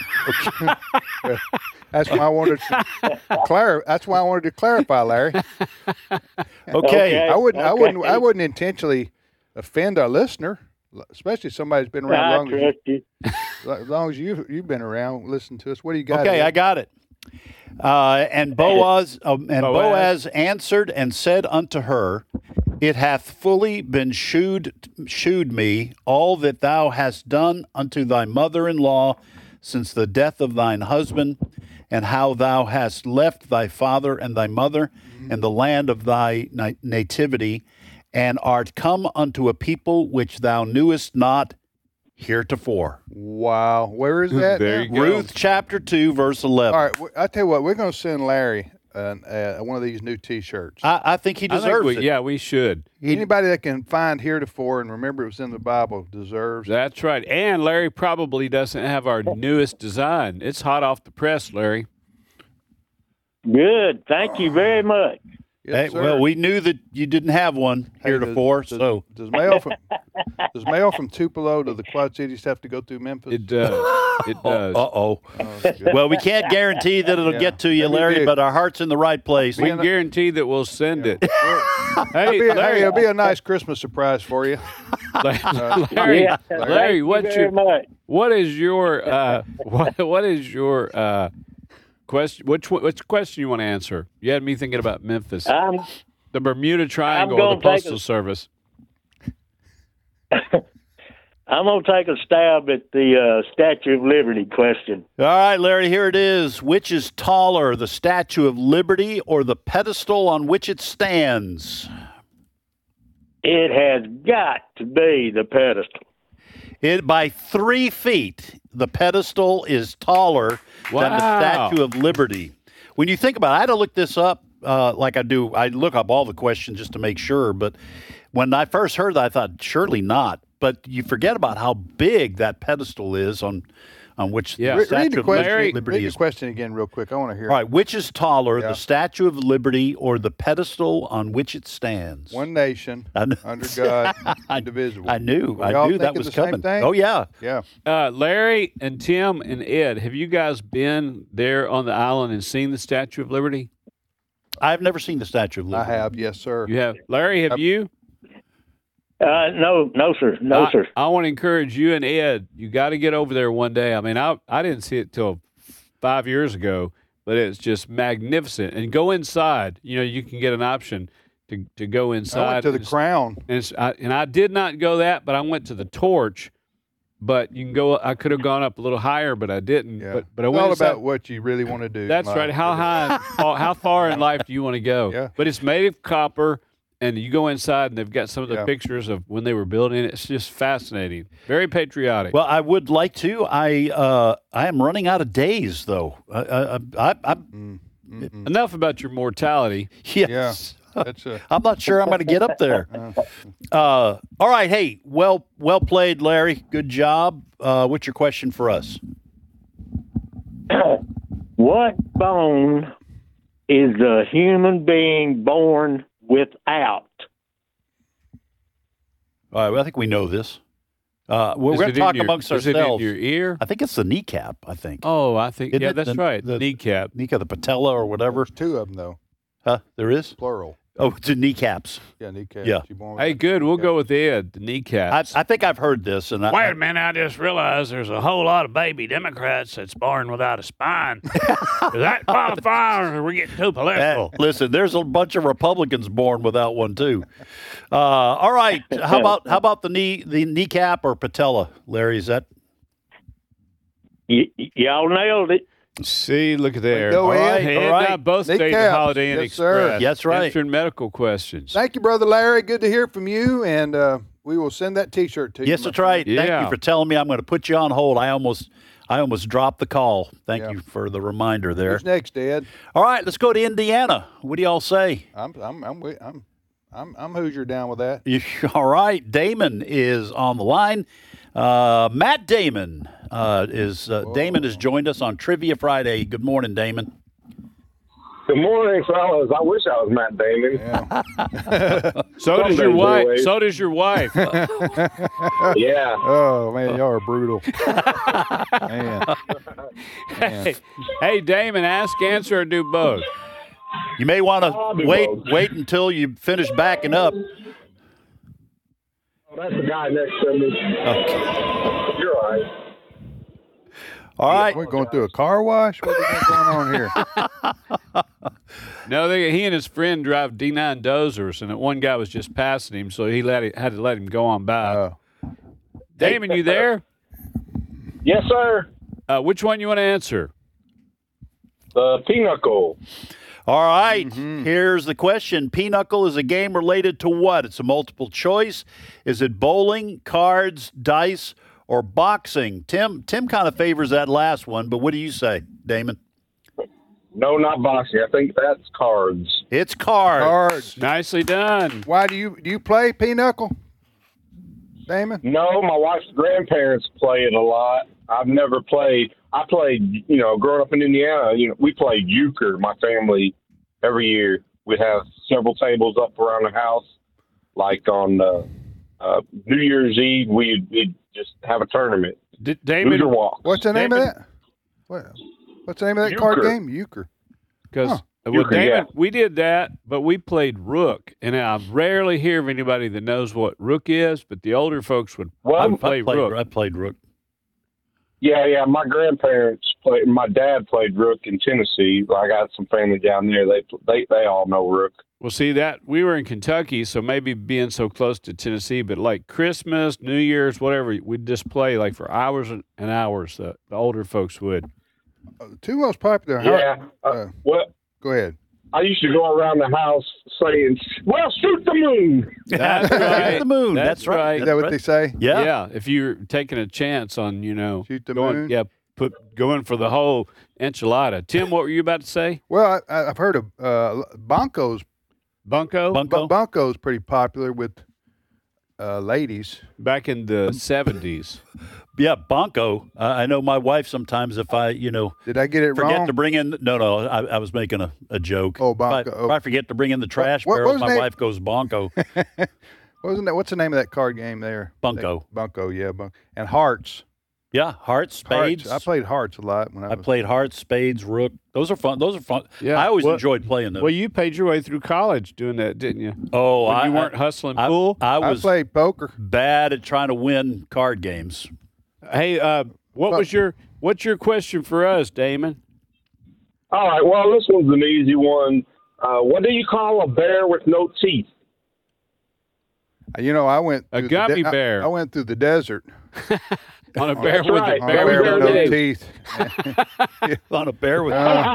[SPEAKER 3] That's why I wanted to That's why I wanted to clarify, Larry.
[SPEAKER 2] Okay.
[SPEAKER 3] I wouldn't intentionally offend our listener, especially somebody who's been around as long as you've been around. Listen to us. What do you got?
[SPEAKER 2] Okay,
[SPEAKER 3] Ed?
[SPEAKER 2] I got it. And Boaz answered and said unto her, It hath fully been shewed me all that thou hast done unto thy mother-in-law since the death of thine husband, and how thou hast left thy father and thy mother and the land of thy nativity, and art come unto a people which thou knewest not heretofore.
[SPEAKER 3] Wow. Where is that?
[SPEAKER 4] There you go.
[SPEAKER 2] Ruth chapter 2, verse 11.
[SPEAKER 3] All right. I tell you what, we're going to send Larry one of these new T-shirts.
[SPEAKER 2] I think he deserves it.
[SPEAKER 4] Yeah, we should.
[SPEAKER 3] Anybody that can find heretofore and remember it was in the Bible deserves.
[SPEAKER 4] That's right. And Larry probably doesn't have our newest design. It's hot off the press, Larry.
[SPEAKER 11] Good. Thank you very much.
[SPEAKER 3] Yes,
[SPEAKER 2] Hey, well, we knew that you didn't have one heretofore, so
[SPEAKER 3] does mail from Tupelo to the Quad Cities have to go through Memphis?
[SPEAKER 4] It does. It does.
[SPEAKER 2] Uh-oh. Well, we can't guarantee that it'll get to you, Larry, but our heart's in the right place.
[SPEAKER 4] We can guarantee that we'll send it.
[SPEAKER 3] Hey,
[SPEAKER 4] Larry,
[SPEAKER 3] it'll be a nice Christmas surprise for you.
[SPEAKER 4] Larry,
[SPEAKER 11] Yeah.
[SPEAKER 4] Larry,
[SPEAKER 11] Thank you very much.
[SPEAKER 4] what is your question? Which question you want to answer? You had me thinking about Memphis, the Bermuda Triangle, or the Postal Service.
[SPEAKER 11] I'm going to take a stab at the Statue of Liberty question.
[SPEAKER 2] All right, Larry, here it is. Which is taller, the Statue of Liberty or the pedestal on which it stands?
[SPEAKER 11] It has got to be the pedestal.
[SPEAKER 2] By 3 feet, the pedestal is taller than the Statue of Liberty. When you think about it, I had to look this up like I do. I look up all the questions just to make sure. But when I first heard that, I thought, surely not. But you forget about how big that pedestal is on which the Statue of Liberty
[SPEAKER 3] Read
[SPEAKER 2] is.
[SPEAKER 3] the question again real quick. I want to hear
[SPEAKER 2] All right, which is taller,
[SPEAKER 3] Yeah.
[SPEAKER 2] the Statue of Liberty or the pedestal on which it stands?
[SPEAKER 3] One nation,
[SPEAKER 2] under
[SPEAKER 3] God, indivisible.
[SPEAKER 2] I knew
[SPEAKER 3] We all
[SPEAKER 2] that
[SPEAKER 3] thinking
[SPEAKER 2] was
[SPEAKER 3] the same
[SPEAKER 2] coming.
[SPEAKER 3] thing?
[SPEAKER 2] Oh, yeah.
[SPEAKER 3] Yeah.
[SPEAKER 4] Larry and Tim and Ed, have you guys been there on the island and seen the Statue of Liberty?
[SPEAKER 2] I've never seen the Statue of Liberty.
[SPEAKER 3] I have, yes, sir.
[SPEAKER 4] You have. Larry, have you?
[SPEAKER 11] No, sir. Sir.
[SPEAKER 4] I want to encourage you and Ed. You got to get over there one day. I mean, I didn't see it till 5 years ago, but it's just magnificent. And go inside. You can get an option to go inside.
[SPEAKER 3] I went to the Crown.
[SPEAKER 4] And I did not go that, but I went to the Torch. But you can go. I could have gone up a little higher, but I didn't.
[SPEAKER 3] Yeah.
[SPEAKER 4] But I
[SPEAKER 3] it's
[SPEAKER 4] went
[SPEAKER 3] all
[SPEAKER 4] inside.
[SPEAKER 3] about what you really want to do.
[SPEAKER 4] That's right. How high, how far in life do you want to go?
[SPEAKER 3] Yeah.
[SPEAKER 4] But it's made of copper, and you go inside, and they've got some of the
[SPEAKER 3] Yeah.
[SPEAKER 4] pictures of when they were building it. It's just fascinating. Very patriotic.
[SPEAKER 2] Well, I would like to. I am running out of days, though.
[SPEAKER 4] Enough about your mortality.
[SPEAKER 2] Yes.
[SPEAKER 3] That's
[SPEAKER 2] I'm not sure I'm going to get up there. All right. Hey, well played, Larry. Good job. What's your question for us?
[SPEAKER 11] What bone is the human being born without?
[SPEAKER 2] All right. Well, I think we know this. We're going to talk amongst
[SPEAKER 4] Is it
[SPEAKER 2] ourselves.
[SPEAKER 4] in your ear?
[SPEAKER 2] I think it's the kneecap. I think.
[SPEAKER 4] Oh, I think
[SPEAKER 2] Isn't
[SPEAKER 4] yeah,
[SPEAKER 2] it
[SPEAKER 4] that's right.
[SPEAKER 2] The
[SPEAKER 4] kneecap.
[SPEAKER 2] the patella, or whatever.
[SPEAKER 3] There's two of them though.
[SPEAKER 2] Huh? There is.
[SPEAKER 3] Plural.
[SPEAKER 2] Oh, it's the kneecaps.
[SPEAKER 3] Yeah, kneecap.
[SPEAKER 2] Yeah.
[SPEAKER 4] Hey, good. We'll go with Ed. The kneecaps.
[SPEAKER 2] I think I've heard this, and
[SPEAKER 5] Wait a minute, I just realized there's a whole lot of baby Democrats that's born without a spine. Does that qualify, or are we getting too political?
[SPEAKER 2] listen, there's a bunch of Republicans born without one too. All right, how about the kneecap or patella, Larry? Is that?
[SPEAKER 11] Y'all nailed it.
[SPEAKER 4] See, look at there.
[SPEAKER 3] Go
[SPEAKER 4] All
[SPEAKER 3] in.
[SPEAKER 4] right.
[SPEAKER 2] All
[SPEAKER 4] And
[SPEAKER 2] right.
[SPEAKER 4] both
[SPEAKER 3] Nick
[SPEAKER 4] stayed
[SPEAKER 3] Caps.
[SPEAKER 4] at Holiday Inn
[SPEAKER 3] Yes, sir.
[SPEAKER 4] Express.
[SPEAKER 2] That's right.
[SPEAKER 4] Answering medical questions.
[SPEAKER 3] Thank you, Brother Larry. Good to hear from you, and we will send that T-shirt to you.
[SPEAKER 2] Yes, that's right. Thank
[SPEAKER 4] Yeah.
[SPEAKER 2] you for telling me I'm going to put you on hold. I almost dropped the call. Thank you for the reminder there.
[SPEAKER 3] Who's next, Ed?
[SPEAKER 2] All right, let's go to Indiana. What do y'all say?
[SPEAKER 3] I'm Hoosier down with that.
[SPEAKER 2] All right, Damon is on the line. Matt Damon Damon has joined us on Trivia Friday. Good morning, Damon.
[SPEAKER 12] Good morning, fellas. I wish I was Matt Damon.
[SPEAKER 3] Yeah.
[SPEAKER 4] So does your wife. So does your wife.
[SPEAKER 12] Yeah.
[SPEAKER 3] Oh man, y'all are brutal. Man.
[SPEAKER 4] Hey, Damon, ask, answer, or do both.
[SPEAKER 2] You may want to wait until you finish backing up.
[SPEAKER 12] Oh, that's the guy next to me.
[SPEAKER 2] Okay.
[SPEAKER 12] You're all right.
[SPEAKER 2] All right.
[SPEAKER 3] We're going through a car wash. What is going on here?
[SPEAKER 4] No, he and his friend drive D9 dozers, and that one guy was just passing him, so he had to let him go on by.
[SPEAKER 3] Oh.
[SPEAKER 4] Damon, you there?
[SPEAKER 12] Yes, sir.
[SPEAKER 4] Which one you want to answer?
[SPEAKER 12] The Pinochle.
[SPEAKER 2] All right. Here's the question. Pinochle is a game related to what? It's a multiple choice. Is it bowling, cards, dice, or boxing? Tim kind of favors that last one, but what do you say, Damon?
[SPEAKER 12] No, not boxing. I think that's cards.
[SPEAKER 2] It's cards.
[SPEAKER 3] Cards.
[SPEAKER 4] Nicely done.
[SPEAKER 3] Why do you play Pinochle, Damon?
[SPEAKER 12] No, my wife's grandparents play it a lot. I've never played. I played, growing up in Indiana, we played euchre. My family, every year, we'd have several tables up around the house. Like on New Year's Eve, we'd just have a tournament.
[SPEAKER 4] Damon,
[SPEAKER 12] Euchre walk.
[SPEAKER 3] What's the name of that? What's the name of that card game? Euchre.
[SPEAKER 4] Because
[SPEAKER 12] Euchre,
[SPEAKER 4] Damon,
[SPEAKER 12] yeah.
[SPEAKER 4] we did that, but we played rook, and I rarely hear of anybody that knows what rook is. But the older folks would play rook.
[SPEAKER 2] I played rook.
[SPEAKER 12] Yeah. My grandparents played. My dad played rook in Tennessee. I got some family down there. They all know rook.
[SPEAKER 4] Well, see that we were in Kentucky, so maybe being so close to Tennessee, but like Christmas, New Year's, whatever, we'd just play like for hours and hours. The older folks would.
[SPEAKER 3] The two most popular.
[SPEAKER 12] Yeah. What?
[SPEAKER 3] Go ahead.
[SPEAKER 12] I used to go around the house saying, "Well, shoot the moon."
[SPEAKER 4] That's right.
[SPEAKER 2] The moon.
[SPEAKER 4] That's right.
[SPEAKER 3] Is that what they say?
[SPEAKER 2] Yeah.
[SPEAKER 4] Yeah. If you're taking a chance on,
[SPEAKER 3] Shoot the
[SPEAKER 4] going,
[SPEAKER 3] moon.
[SPEAKER 4] yeah, going for the whole enchilada. Tim, what were you about to say?
[SPEAKER 3] Well, I've heard of Bunko's.
[SPEAKER 4] Bunko?
[SPEAKER 3] Bunko's pretty popular with ladies.
[SPEAKER 4] Back in the 70s.
[SPEAKER 2] Yeah, Bonko. I know my wife sometimes if I,
[SPEAKER 3] Did I get it
[SPEAKER 2] forget
[SPEAKER 3] wrong?
[SPEAKER 2] to bring in, no, I was making a joke.
[SPEAKER 3] Oh,
[SPEAKER 2] If
[SPEAKER 3] Bonko.
[SPEAKER 2] I forget to bring in the trash
[SPEAKER 3] What
[SPEAKER 2] barrels,
[SPEAKER 3] was
[SPEAKER 2] my
[SPEAKER 3] that?
[SPEAKER 2] wife goes Bonko.
[SPEAKER 3] What's the name of that card game there?
[SPEAKER 2] Bunko.
[SPEAKER 3] Bunko, yeah. And Hearts.
[SPEAKER 2] Yeah, hearts, spades.
[SPEAKER 3] Hearts. I played Hearts a lot when I
[SPEAKER 2] I
[SPEAKER 3] was.
[SPEAKER 2] played hearts, spades, rook. Those are fun.
[SPEAKER 4] Yeah.
[SPEAKER 2] I always
[SPEAKER 4] Well-
[SPEAKER 2] enjoyed playing those.
[SPEAKER 4] Well, you paid your way through college doing that, didn't you?
[SPEAKER 2] Oh,
[SPEAKER 4] When you weren't hustling
[SPEAKER 2] I,
[SPEAKER 4] pool?
[SPEAKER 2] I
[SPEAKER 3] I
[SPEAKER 2] was
[SPEAKER 3] played poker.
[SPEAKER 2] bad at trying to win card games.
[SPEAKER 4] Hey, what's your question for us, Damon?
[SPEAKER 12] All right. Well, this one's an easy one. What do you call a bear with no teeth?
[SPEAKER 3] I went
[SPEAKER 4] A
[SPEAKER 3] through
[SPEAKER 4] gummy
[SPEAKER 3] the
[SPEAKER 4] bear.
[SPEAKER 3] I went through the desert
[SPEAKER 4] On a bear
[SPEAKER 12] That's
[SPEAKER 4] with
[SPEAKER 12] right.
[SPEAKER 4] a
[SPEAKER 3] on
[SPEAKER 4] bear
[SPEAKER 3] a
[SPEAKER 4] with
[SPEAKER 3] bear
[SPEAKER 4] no
[SPEAKER 3] with no
[SPEAKER 4] teeth.
[SPEAKER 3] teeth.
[SPEAKER 2] On a bear with no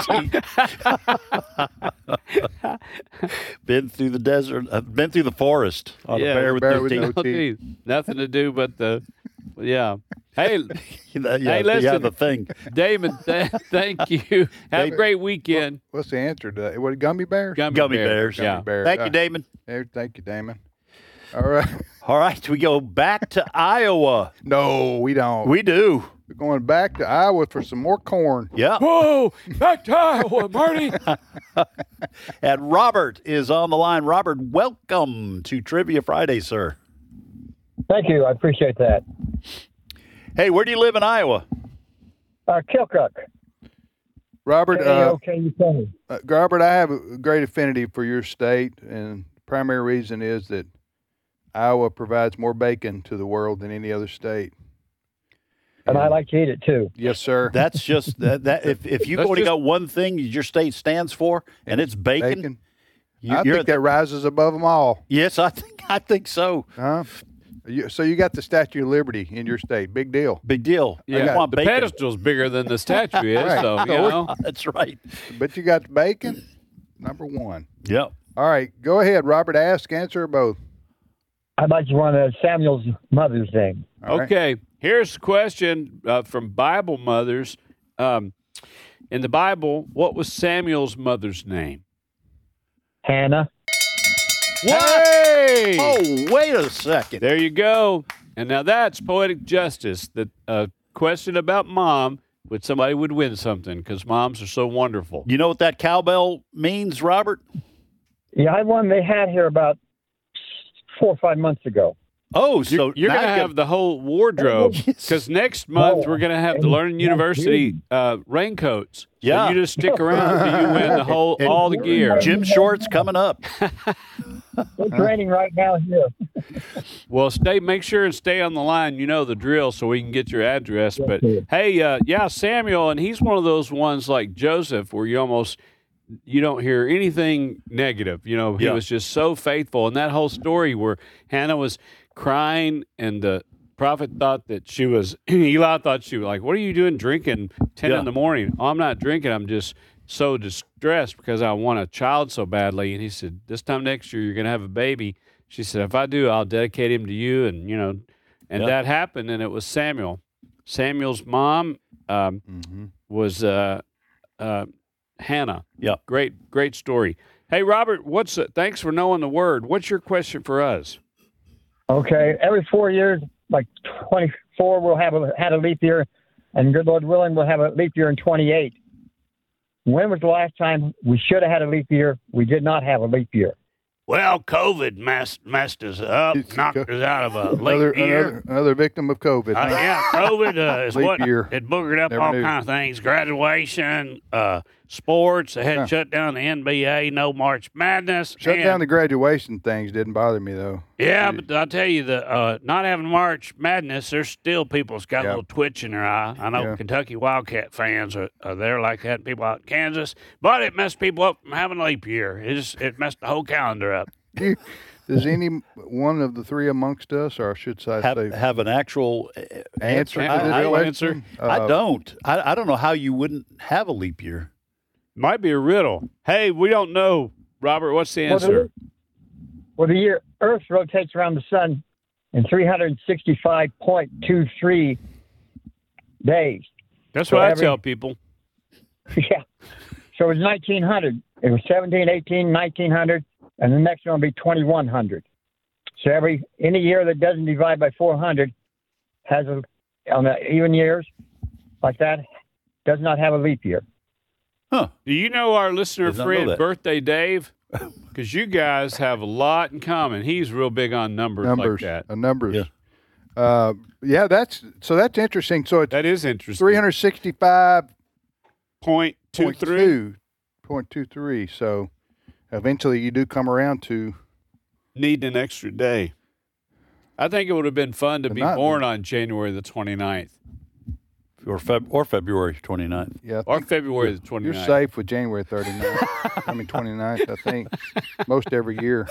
[SPEAKER 2] teeth. Been through the desert. I've been through the forest on
[SPEAKER 4] Yeah,
[SPEAKER 2] a bear with
[SPEAKER 3] bear
[SPEAKER 2] no
[SPEAKER 3] with
[SPEAKER 2] teeth.
[SPEAKER 3] no teeth.
[SPEAKER 4] Nothing to do but the, yeah. Hey,
[SPEAKER 2] Yeah,
[SPEAKER 4] listen.
[SPEAKER 2] the thing.
[SPEAKER 4] Damon, thank you. Have a great weekend.
[SPEAKER 3] What's the answer to that? What, gummy bears?
[SPEAKER 2] Gummy bears.
[SPEAKER 4] Yeah.
[SPEAKER 3] Gummy bear.
[SPEAKER 2] Thank you, Damon.
[SPEAKER 3] Thank you, Damon. All right.
[SPEAKER 2] All right, we go back to Iowa.
[SPEAKER 3] No, we don't.
[SPEAKER 2] We do.
[SPEAKER 3] We're going back to Iowa for some more corn.
[SPEAKER 2] Yeah.
[SPEAKER 4] Whoa, back to Iowa, Marty.
[SPEAKER 2] And Robert is on the line. Robert, welcome to Trivia Friday, sir.
[SPEAKER 13] Thank you. I appreciate that.
[SPEAKER 2] Hey, where do you live in Iowa?
[SPEAKER 13] Kilcook.
[SPEAKER 3] Robert,
[SPEAKER 13] K-O-K-U-K.
[SPEAKER 3] Robert, I have a great affinity for your state, and the primary reason is that Iowa provides more bacon to the world than any other state.
[SPEAKER 13] And I like to eat it too.
[SPEAKER 3] Yes, sir.
[SPEAKER 2] That's just that. If you've
[SPEAKER 4] That's
[SPEAKER 2] only
[SPEAKER 4] just-
[SPEAKER 2] got one thing your state stands for, and it's bacon,
[SPEAKER 3] I think that rises above them all.
[SPEAKER 2] Yes, I think so.
[SPEAKER 3] Huh? So you got the Statue of Liberty in your state. Big deal.
[SPEAKER 2] Big deal.
[SPEAKER 4] Yeah,
[SPEAKER 2] I want
[SPEAKER 4] the
[SPEAKER 2] bacon.
[SPEAKER 4] pedestal's bigger than the statue is,
[SPEAKER 3] Right.
[SPEAKER 4] so, you know.
[SPEAKER 2] That's right.
[SPEAKER 3] But you got the bacon, number one.
[SPEAKER 2] Yep.
[SPEAKER 3] All right, go ahead, Robert. Ask, answer, or both.
[SPEAKER 13] I'd like to want Samuel's mother's name.
[SPEAKER 3] All right.
[SPEAKER 4] Okay, here's a question from Bible mothers. In the Bible, what was Samuel's mother's name?
[SPEAKER 13] Hannah.
[SPEAKER 4] Hey!
[SPEAKER 2] Oh, wait a second.
[SPEAKER 4] There you go. And now that's poetic justice. That question about mom, would somebody would win something because moms are so wonderful.
[SPEAKER 2] You know what that cowbell means, Robert?
[SPEAKER 13] Yeah, I had one they had here about 4 or 5 months ago.
[SPEAKER 2] Oh, so
[SPEAKER 4] You're going to have the whole wardrobe because next month we're going to have the Learning University raincoats.
[SPEAKER 2] Yeah.
[SPEAKER 4] So you just stick around until you win the whole all the gear.
[SPEAKER 2] Gym shorts coming up.
[SPEAKER 13] It's raining right now here.
[SPEAKER 4] Well, make sure and stay on the line. You know the drill, so we can get your address. But hey, Samuel, and he's one of those ones like Joseph, where you don't hear anything negative. You know, he was just so faithful, and that whole story where Hannah was crying, and the prophet thought that she was. Eli thought she was like, "What are you doing drinking 10 in the morning?" "Oh, I'm not drinking. I'm just so distressed because I want a child so badly." And he said, "This time next year, you're going to have a baby." She said, "If I do, I'll dedicate him to you." And, that happened, and it was Samuel. Samuel's mom was Hannah.
[SPEAKER 2] Yeah.
[SPEAKER 4] Great story. Hey, Robert, thanks for knowing the word. What's your question for us?
[SPEAKER 13] Okay, every 4 years, like 24, we'll had a leap year, and good Lord willing, we'll have a leap year in 28. When was the last time we should have had a leap year? We did not have a leap year.
[SPEAKER 5] Well, COVID messed us up, knocked us out of a leap year.
[SPEAKER 3] Another victim of COVID. Huh?
[SPEAKER 5] Yeah, COVID is
[SPEAKER 3] Leap
[SPEAKER 5] what
[SPEAKER 3] year.
[SPEAKER 5] it boogered up
[SPEAKER 3] Never
[SPEAKER 5] all
[SPEAKER 3] knew.
[SPEAKER 5] kinds of things. Graduation, sports. They had shut down the NBA, no March Madness.
[SPEAKER 3] Shut
[SPEAKER 5] and-
[SPEAKER 3] down the graduation things didn't bother me, though.
[SPEAKER 5] Yeah, but I'll tell you, not having March Madness, there's still people that's got a little twitch in their eye. I know Kentucky Wildcat fans are there like that, people out in Kansas, but it messed people up from having a leap year. It messed the whole calendar up.
[SPEAKER 3] Does any one of the three amongst us, or I should say,
[SPEAKER 2] have an actual
[SPEAKER 3] answer to this
[SPEAKER 2] I
[SPEAKER 3] question?
[SPEAKER 2] I don't. I don't know how you wouldn't have a leap year.
[SPEAKER 4] Might be a riddle. Hey, we don't know, Robert. What's the answer?
[SPEAKER 13] Well, the Earth rotates around the sun in 365.23 days.
[SPEAKER 4] That's what I tell people.
[SPEAKER 13] Yeah. So it was 1900. It was 17, 18, 1900, and the next one will be 2100. So any year that doesn't divide by 400 has on the even years like that does not have a leap year.
[SPEAKER 4] Huh. Do you know our listener
[SPEAKER 2] Did not know
[SPEAKER 4] friend,
[SPEAKER 2] that.
[SPEAKER 4] Birthday Dave? Because you guys have a lot in common. He's real big on numbers like that.
[SPEAKER 3] Numbers. Yeah. That's interesting. So it's
[SPEAKER 4] that is interesting.
[SPEAKER 3] 365.23. So eventually you do come around to
[SPEAKER 4] needing an extra day. I think it would have been fun to be born on January the 29th.
[SPEAKER 2] Or February 29th.
[SPEAKER 3] Yeah,
[SPEAKER 4] or February the 29th.
[SPEAKER 3] You're safe with January 39th. 29th, I think, most every year.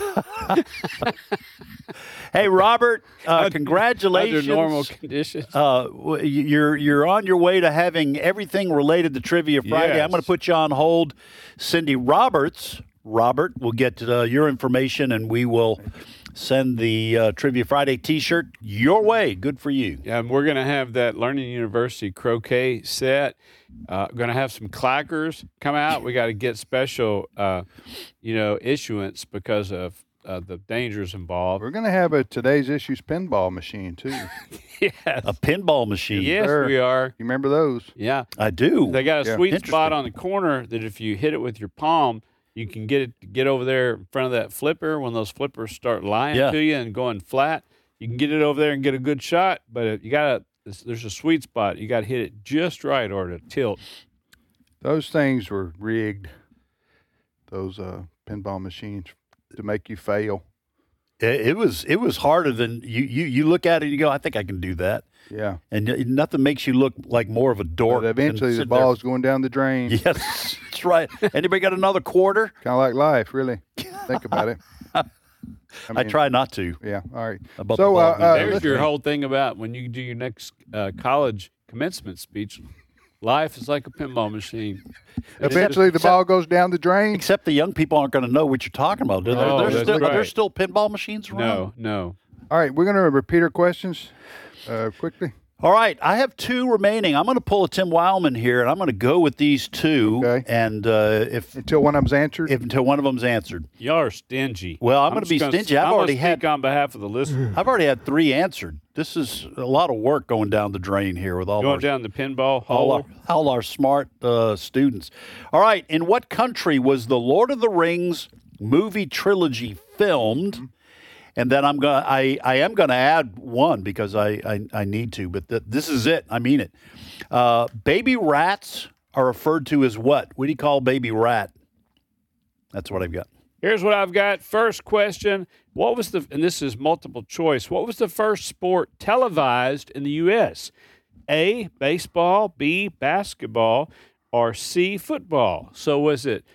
[SPEAKER 2] Hey, Robert, congratulations.
[SPEAKER 4] Under normal conditions.
[SPEAKER 2] You're on your way to having everything related to Trivia Friday.
[SPEAKER 4] Yes.
[SPEAKER 2] I'm going to put you on hold. Cindy Robert will get your information, and we will send the Trivia Friday T-shirt your way. Good for you.
[SPEAKER 4] Yeah, and we're going to have that Learning University croquet set. Going to have some clackers come out. We got to get special, issuance because of the dangers involved.
[SPEAKER 3] We're going to have a today's issues pinball machine too.
[SPEAKER 4] Yes,
[SPEAKER 2] a pinball machine.
[SPEAKER 4] Yes, we are.
[SPEAKER 3] You remember those?
[SPEAKER 4] Yeah,
[SPEAKER 2] I do.
[SPEAKER 4] They got a sweet spot on the corner that if you hit it with your palm, you can get over there in front of that flipper. When those flippers start lying to you and going flat, you can get it over there and get a good shot. But there's a sweet spot. You got to hit it just right or to tilt.
[SPEAKER 3] Those things were rigged. Those pinball machines to make you fail.
[SPEAKER 2] It was harder than you look at it and you go, I think I can do that.
[SPEAKER 3] Yeah.
[SPEAKER 2] And nothing makes you look like more of a dork.
[SPEAKER 3] But eventually the ball's going down the drain.
[SPEAKER 2] Yes, that's right. Anybody got another quarter?
[SPEAKER 3] Kind of like life, really. Think about it.
[SPEAKER 2] I try not to.
[SPEAKER 3] Yeah. All right.
[SPEAKER 2] About
[SPEAKER 3] So,
[SPEAKER 2] the ball game.
[SPEAKER 4] There's your whole thing about when you do your next college commencement speech. Life is like a pinball machine.
[SPEAKER 3] Eventually, the ball goes down the drain.
[SPEAKER 2] Except the young people aren't going to know what you're talking about. Are there still pinball machines around?
[SPEAKER 4] No.
[SPEAKER 3] All right, we're going to repeat our questions quickly.
[SPEAKER 2] All right, I have 2 remaining. I'm going to pull a Tim Wildman here, and I'm going to go with these 2.
[SPEAKER 3] Okay.
[SPEAKER 2] And
[SPEAKER 3] until one of them's answered.
[SPEAKER 2] Until one of them's answered.
[SPEAKER 4] Y'all are stingy.
[SPEAKER 2] Well, I'm going to be stingy.
[SPEAKER 4] I'm already had on behalf of the listener.
[SPEAKER 2] I've already had 3 answered. This is a lot of work going down the drain here with all
[SPEAKER 4] going down the pinball hole.
[SPEAKER 2] All our smart students. All right, in what country was the Lord of the Rings movie trilogy filmed? And then I am gonna add one because I need to, but this is it. I mean it. Baby rats are referred to as what? What do you call baby rat? That's what I've got.
[SPEAKER 4] Here's what I've got. First question: and this is multiple choice. What was the first sport televised in the U.S.? A, baseball, B, basketball, or C, football? So was it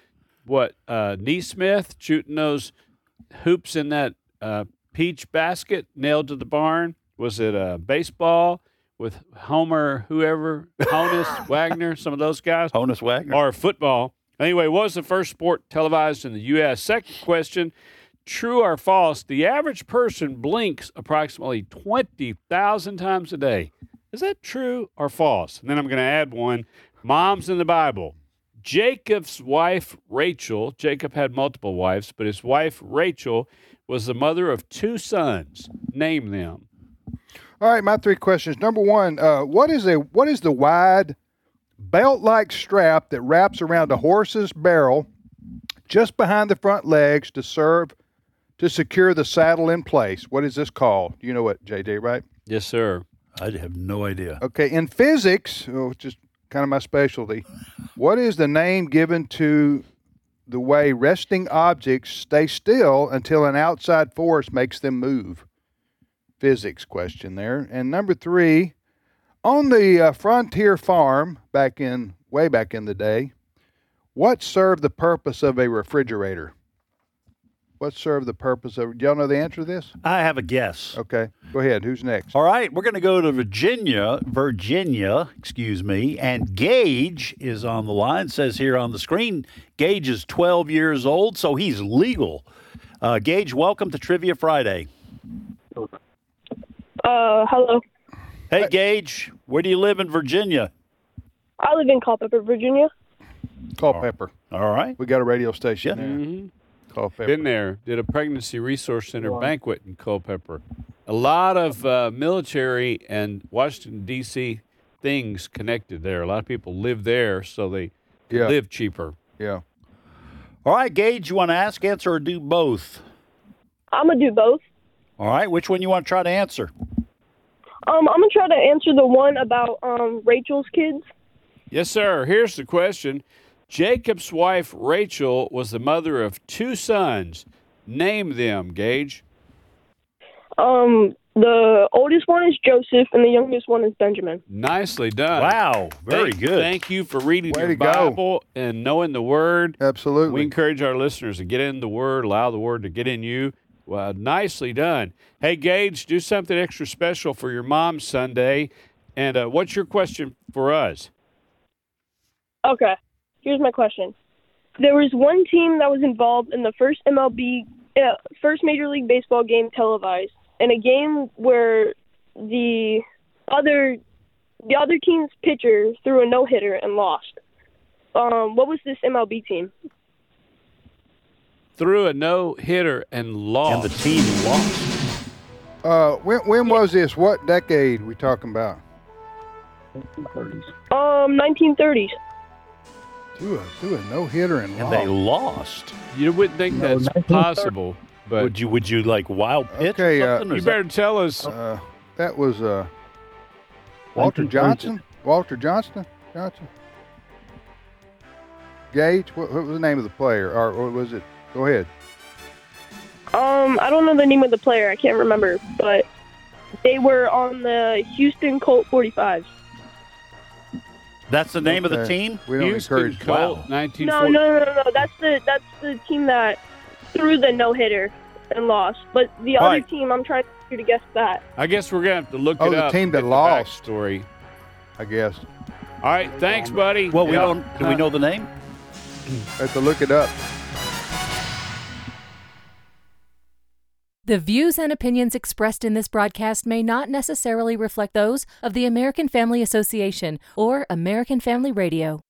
[SPEAKER 4] Neesmith shooting those hoops in that peach basket nailed to the barn? Was it baseball with Homer, Honus Wagner, some of those guys?
[SPEAKER 2] Honus Wagner.
[SPEAKER 4] Or football? Anyway, what was the first sport televised in the U.S.? Second question, true or false, the average person blinks approximately 20,000 times a day. Is that true or false? And then I'm going to add one, moms in the Bible. Jacob's wife, Rachel, Jacob had multiple wives, but his wife, Rachel, was the mother of 2 sons. Name them.
[SPEAKER 3] All right, my 3 questions. Number 1, what is the wide belt-like strap that wraps around a horse's barrel just behind the front legs to secure the saddle in place? What is this called? You know what, JJ, right?
[SPEAKER 4] Yes, sir.
[SPEAKER 2] I have no idea.
[SPEAKER 3] Okay, in physics, which is kind of my specialty, what is the name given to the way resting objects stay still until an outside force makes them move? Physics question there. And number 3, on the frontier farm way back in the day, what served the purpose of a refrigerator? What served the purpose of? Do y'all know the answer to this?
[SPEAKER 2] I have a guess.
[SPEAKER 3] Okay, go ahead. Who's next?
[SPEAKER 2] All right, we're going to go to Virginia, and Gage is on the line. It says here on the screen, Gage is 12 years old, so he's legal. Gage, welcome to Trivia Friday.
[SPEAKER 14] Hello.
[SPEAKER 2] Hey, Gage, where do you live in Virginia?
[SPEAKER 14] I live in Culpeper, Virginia.
[SPEAKER 3] Culpeper.
[SPEAKER 2] All right.
[SPEAKER 3] We got a radio station there.
[SPEAKER 4] Mm-hmm.
[SPEAKER 3] Culpeper.
[SPEAKER 4] Been there. Did a pregnancy resource center banquet in Culpeper. A lot of military and Washington, D.C. things connected there. A lot of people live there, so they live cheaper.
[SPEAKER 3] Yeah.
[SPEAKER 2] All right, Gage, you want to ask, answer, or do both?
[SPEAKER 14] I'm going to do both.
[SPEAKER 2] All right. Which one you want to try to answer?
[SPEAKER 14] I'm going to try to answer the one about Rachel's kids.
[SPEAKER 4] Yes, sir. Here's the question. Jacob's wife, Rachel, was the mother of 2 sons. Name them, Gage.
[SPEAKER 14] The oldest one is Joseph, and the youngest one is Benjamin.
[SPEAKER 4] Nicely done.
[SPEAKER 2] Wow, very good.
[SPEAKER 4] Thank you for reading
[SPEAKER 3] Way
[SPEAKER 4] your
[SPEAKER 3] to go.
[SPEAKER 4] Bible and knowing the Word.
[SPEAKER 3] Absolutely.
[SPEAKER 4] We encourage our listeners to get in the Word, allow the Word to get in you. Well, nicely done. Hey, Gage, do something extra special for your mom Sunday. And what's your question for us?
[SPEAKER 14] Okay. Here's my question. There was one team that was involved in the first first Major League Baseball game televised, in a game where the other team's pitcher threw a no-hitter and lost. What was this MLB team?
[SPEAKER 4] Threw a no-hitter and lost.
[SPEAKER 2] And the team lost.
[SPEAKER 3] When was this? What decade we talking about?
[SPEAKER 14] 1930s.
[SPEAKER 3] Do a no-hitter and lost.
[SPEAKER 2] And they lost.
[SPEAKER 4] You wouldn't think that's possible, but
[SPEAKER 2] would you like wild pitch?
[SPEAKER 3] Okay,
[SPEAKER 2] or something?
[SPEAKER 4] you better tell us.
[SPEAKER 3] That was Walter Johnson. Walter Johnson. Gage. What was the name of the player, or was it? Go ahead.
[SPEAKER 14] I don't know the name of the player. I can't remember, but they were on the Houston Colt 45s.
[SPEAKER 2] That's the name of the team?
[SPEAKER 3] We don't
[SPEAKER 4] Houston
[SPEAKER 3] encourage
[SPEAKER 4] Colt,
[SPEAKER 3] wow.
[SPEAKER 4] 1940.
[SPEAKER 14] No. That's the team that threw the no-hitter and lost. But the
[SPEAKER 4] All
[SPEAKER 14] other
[SPEAKER 4] right.
[SPEAKER 14] team, I'm trying to get you to guess that.
[SPEAKER 4] I guess we're going to have to look
[SPEAKER 3] Oh,
[SPEAKER 4] it
[SPEAKER 3] the
[SPEAKER 4] up.
[SPEAKER 3] team that
[SPEAKER 4] get the
[SPEAKER 3] lost.
[SPEAKER 4] Story.
[SPEAKER 3] I guess.
[SPEAKER 4] All right. Thanks, buddy.
[SPEAKER 2] Well, we
[SPEAKER 4] Yeah.
[SPEAKER 2] don't. Do we know the name?
[SPEAKER 3] Have to look it up.
[SPEAKER 15] The views and opinions expressed in this broadcast may not necessarily reflect those of the American Family Association or American Family Radio.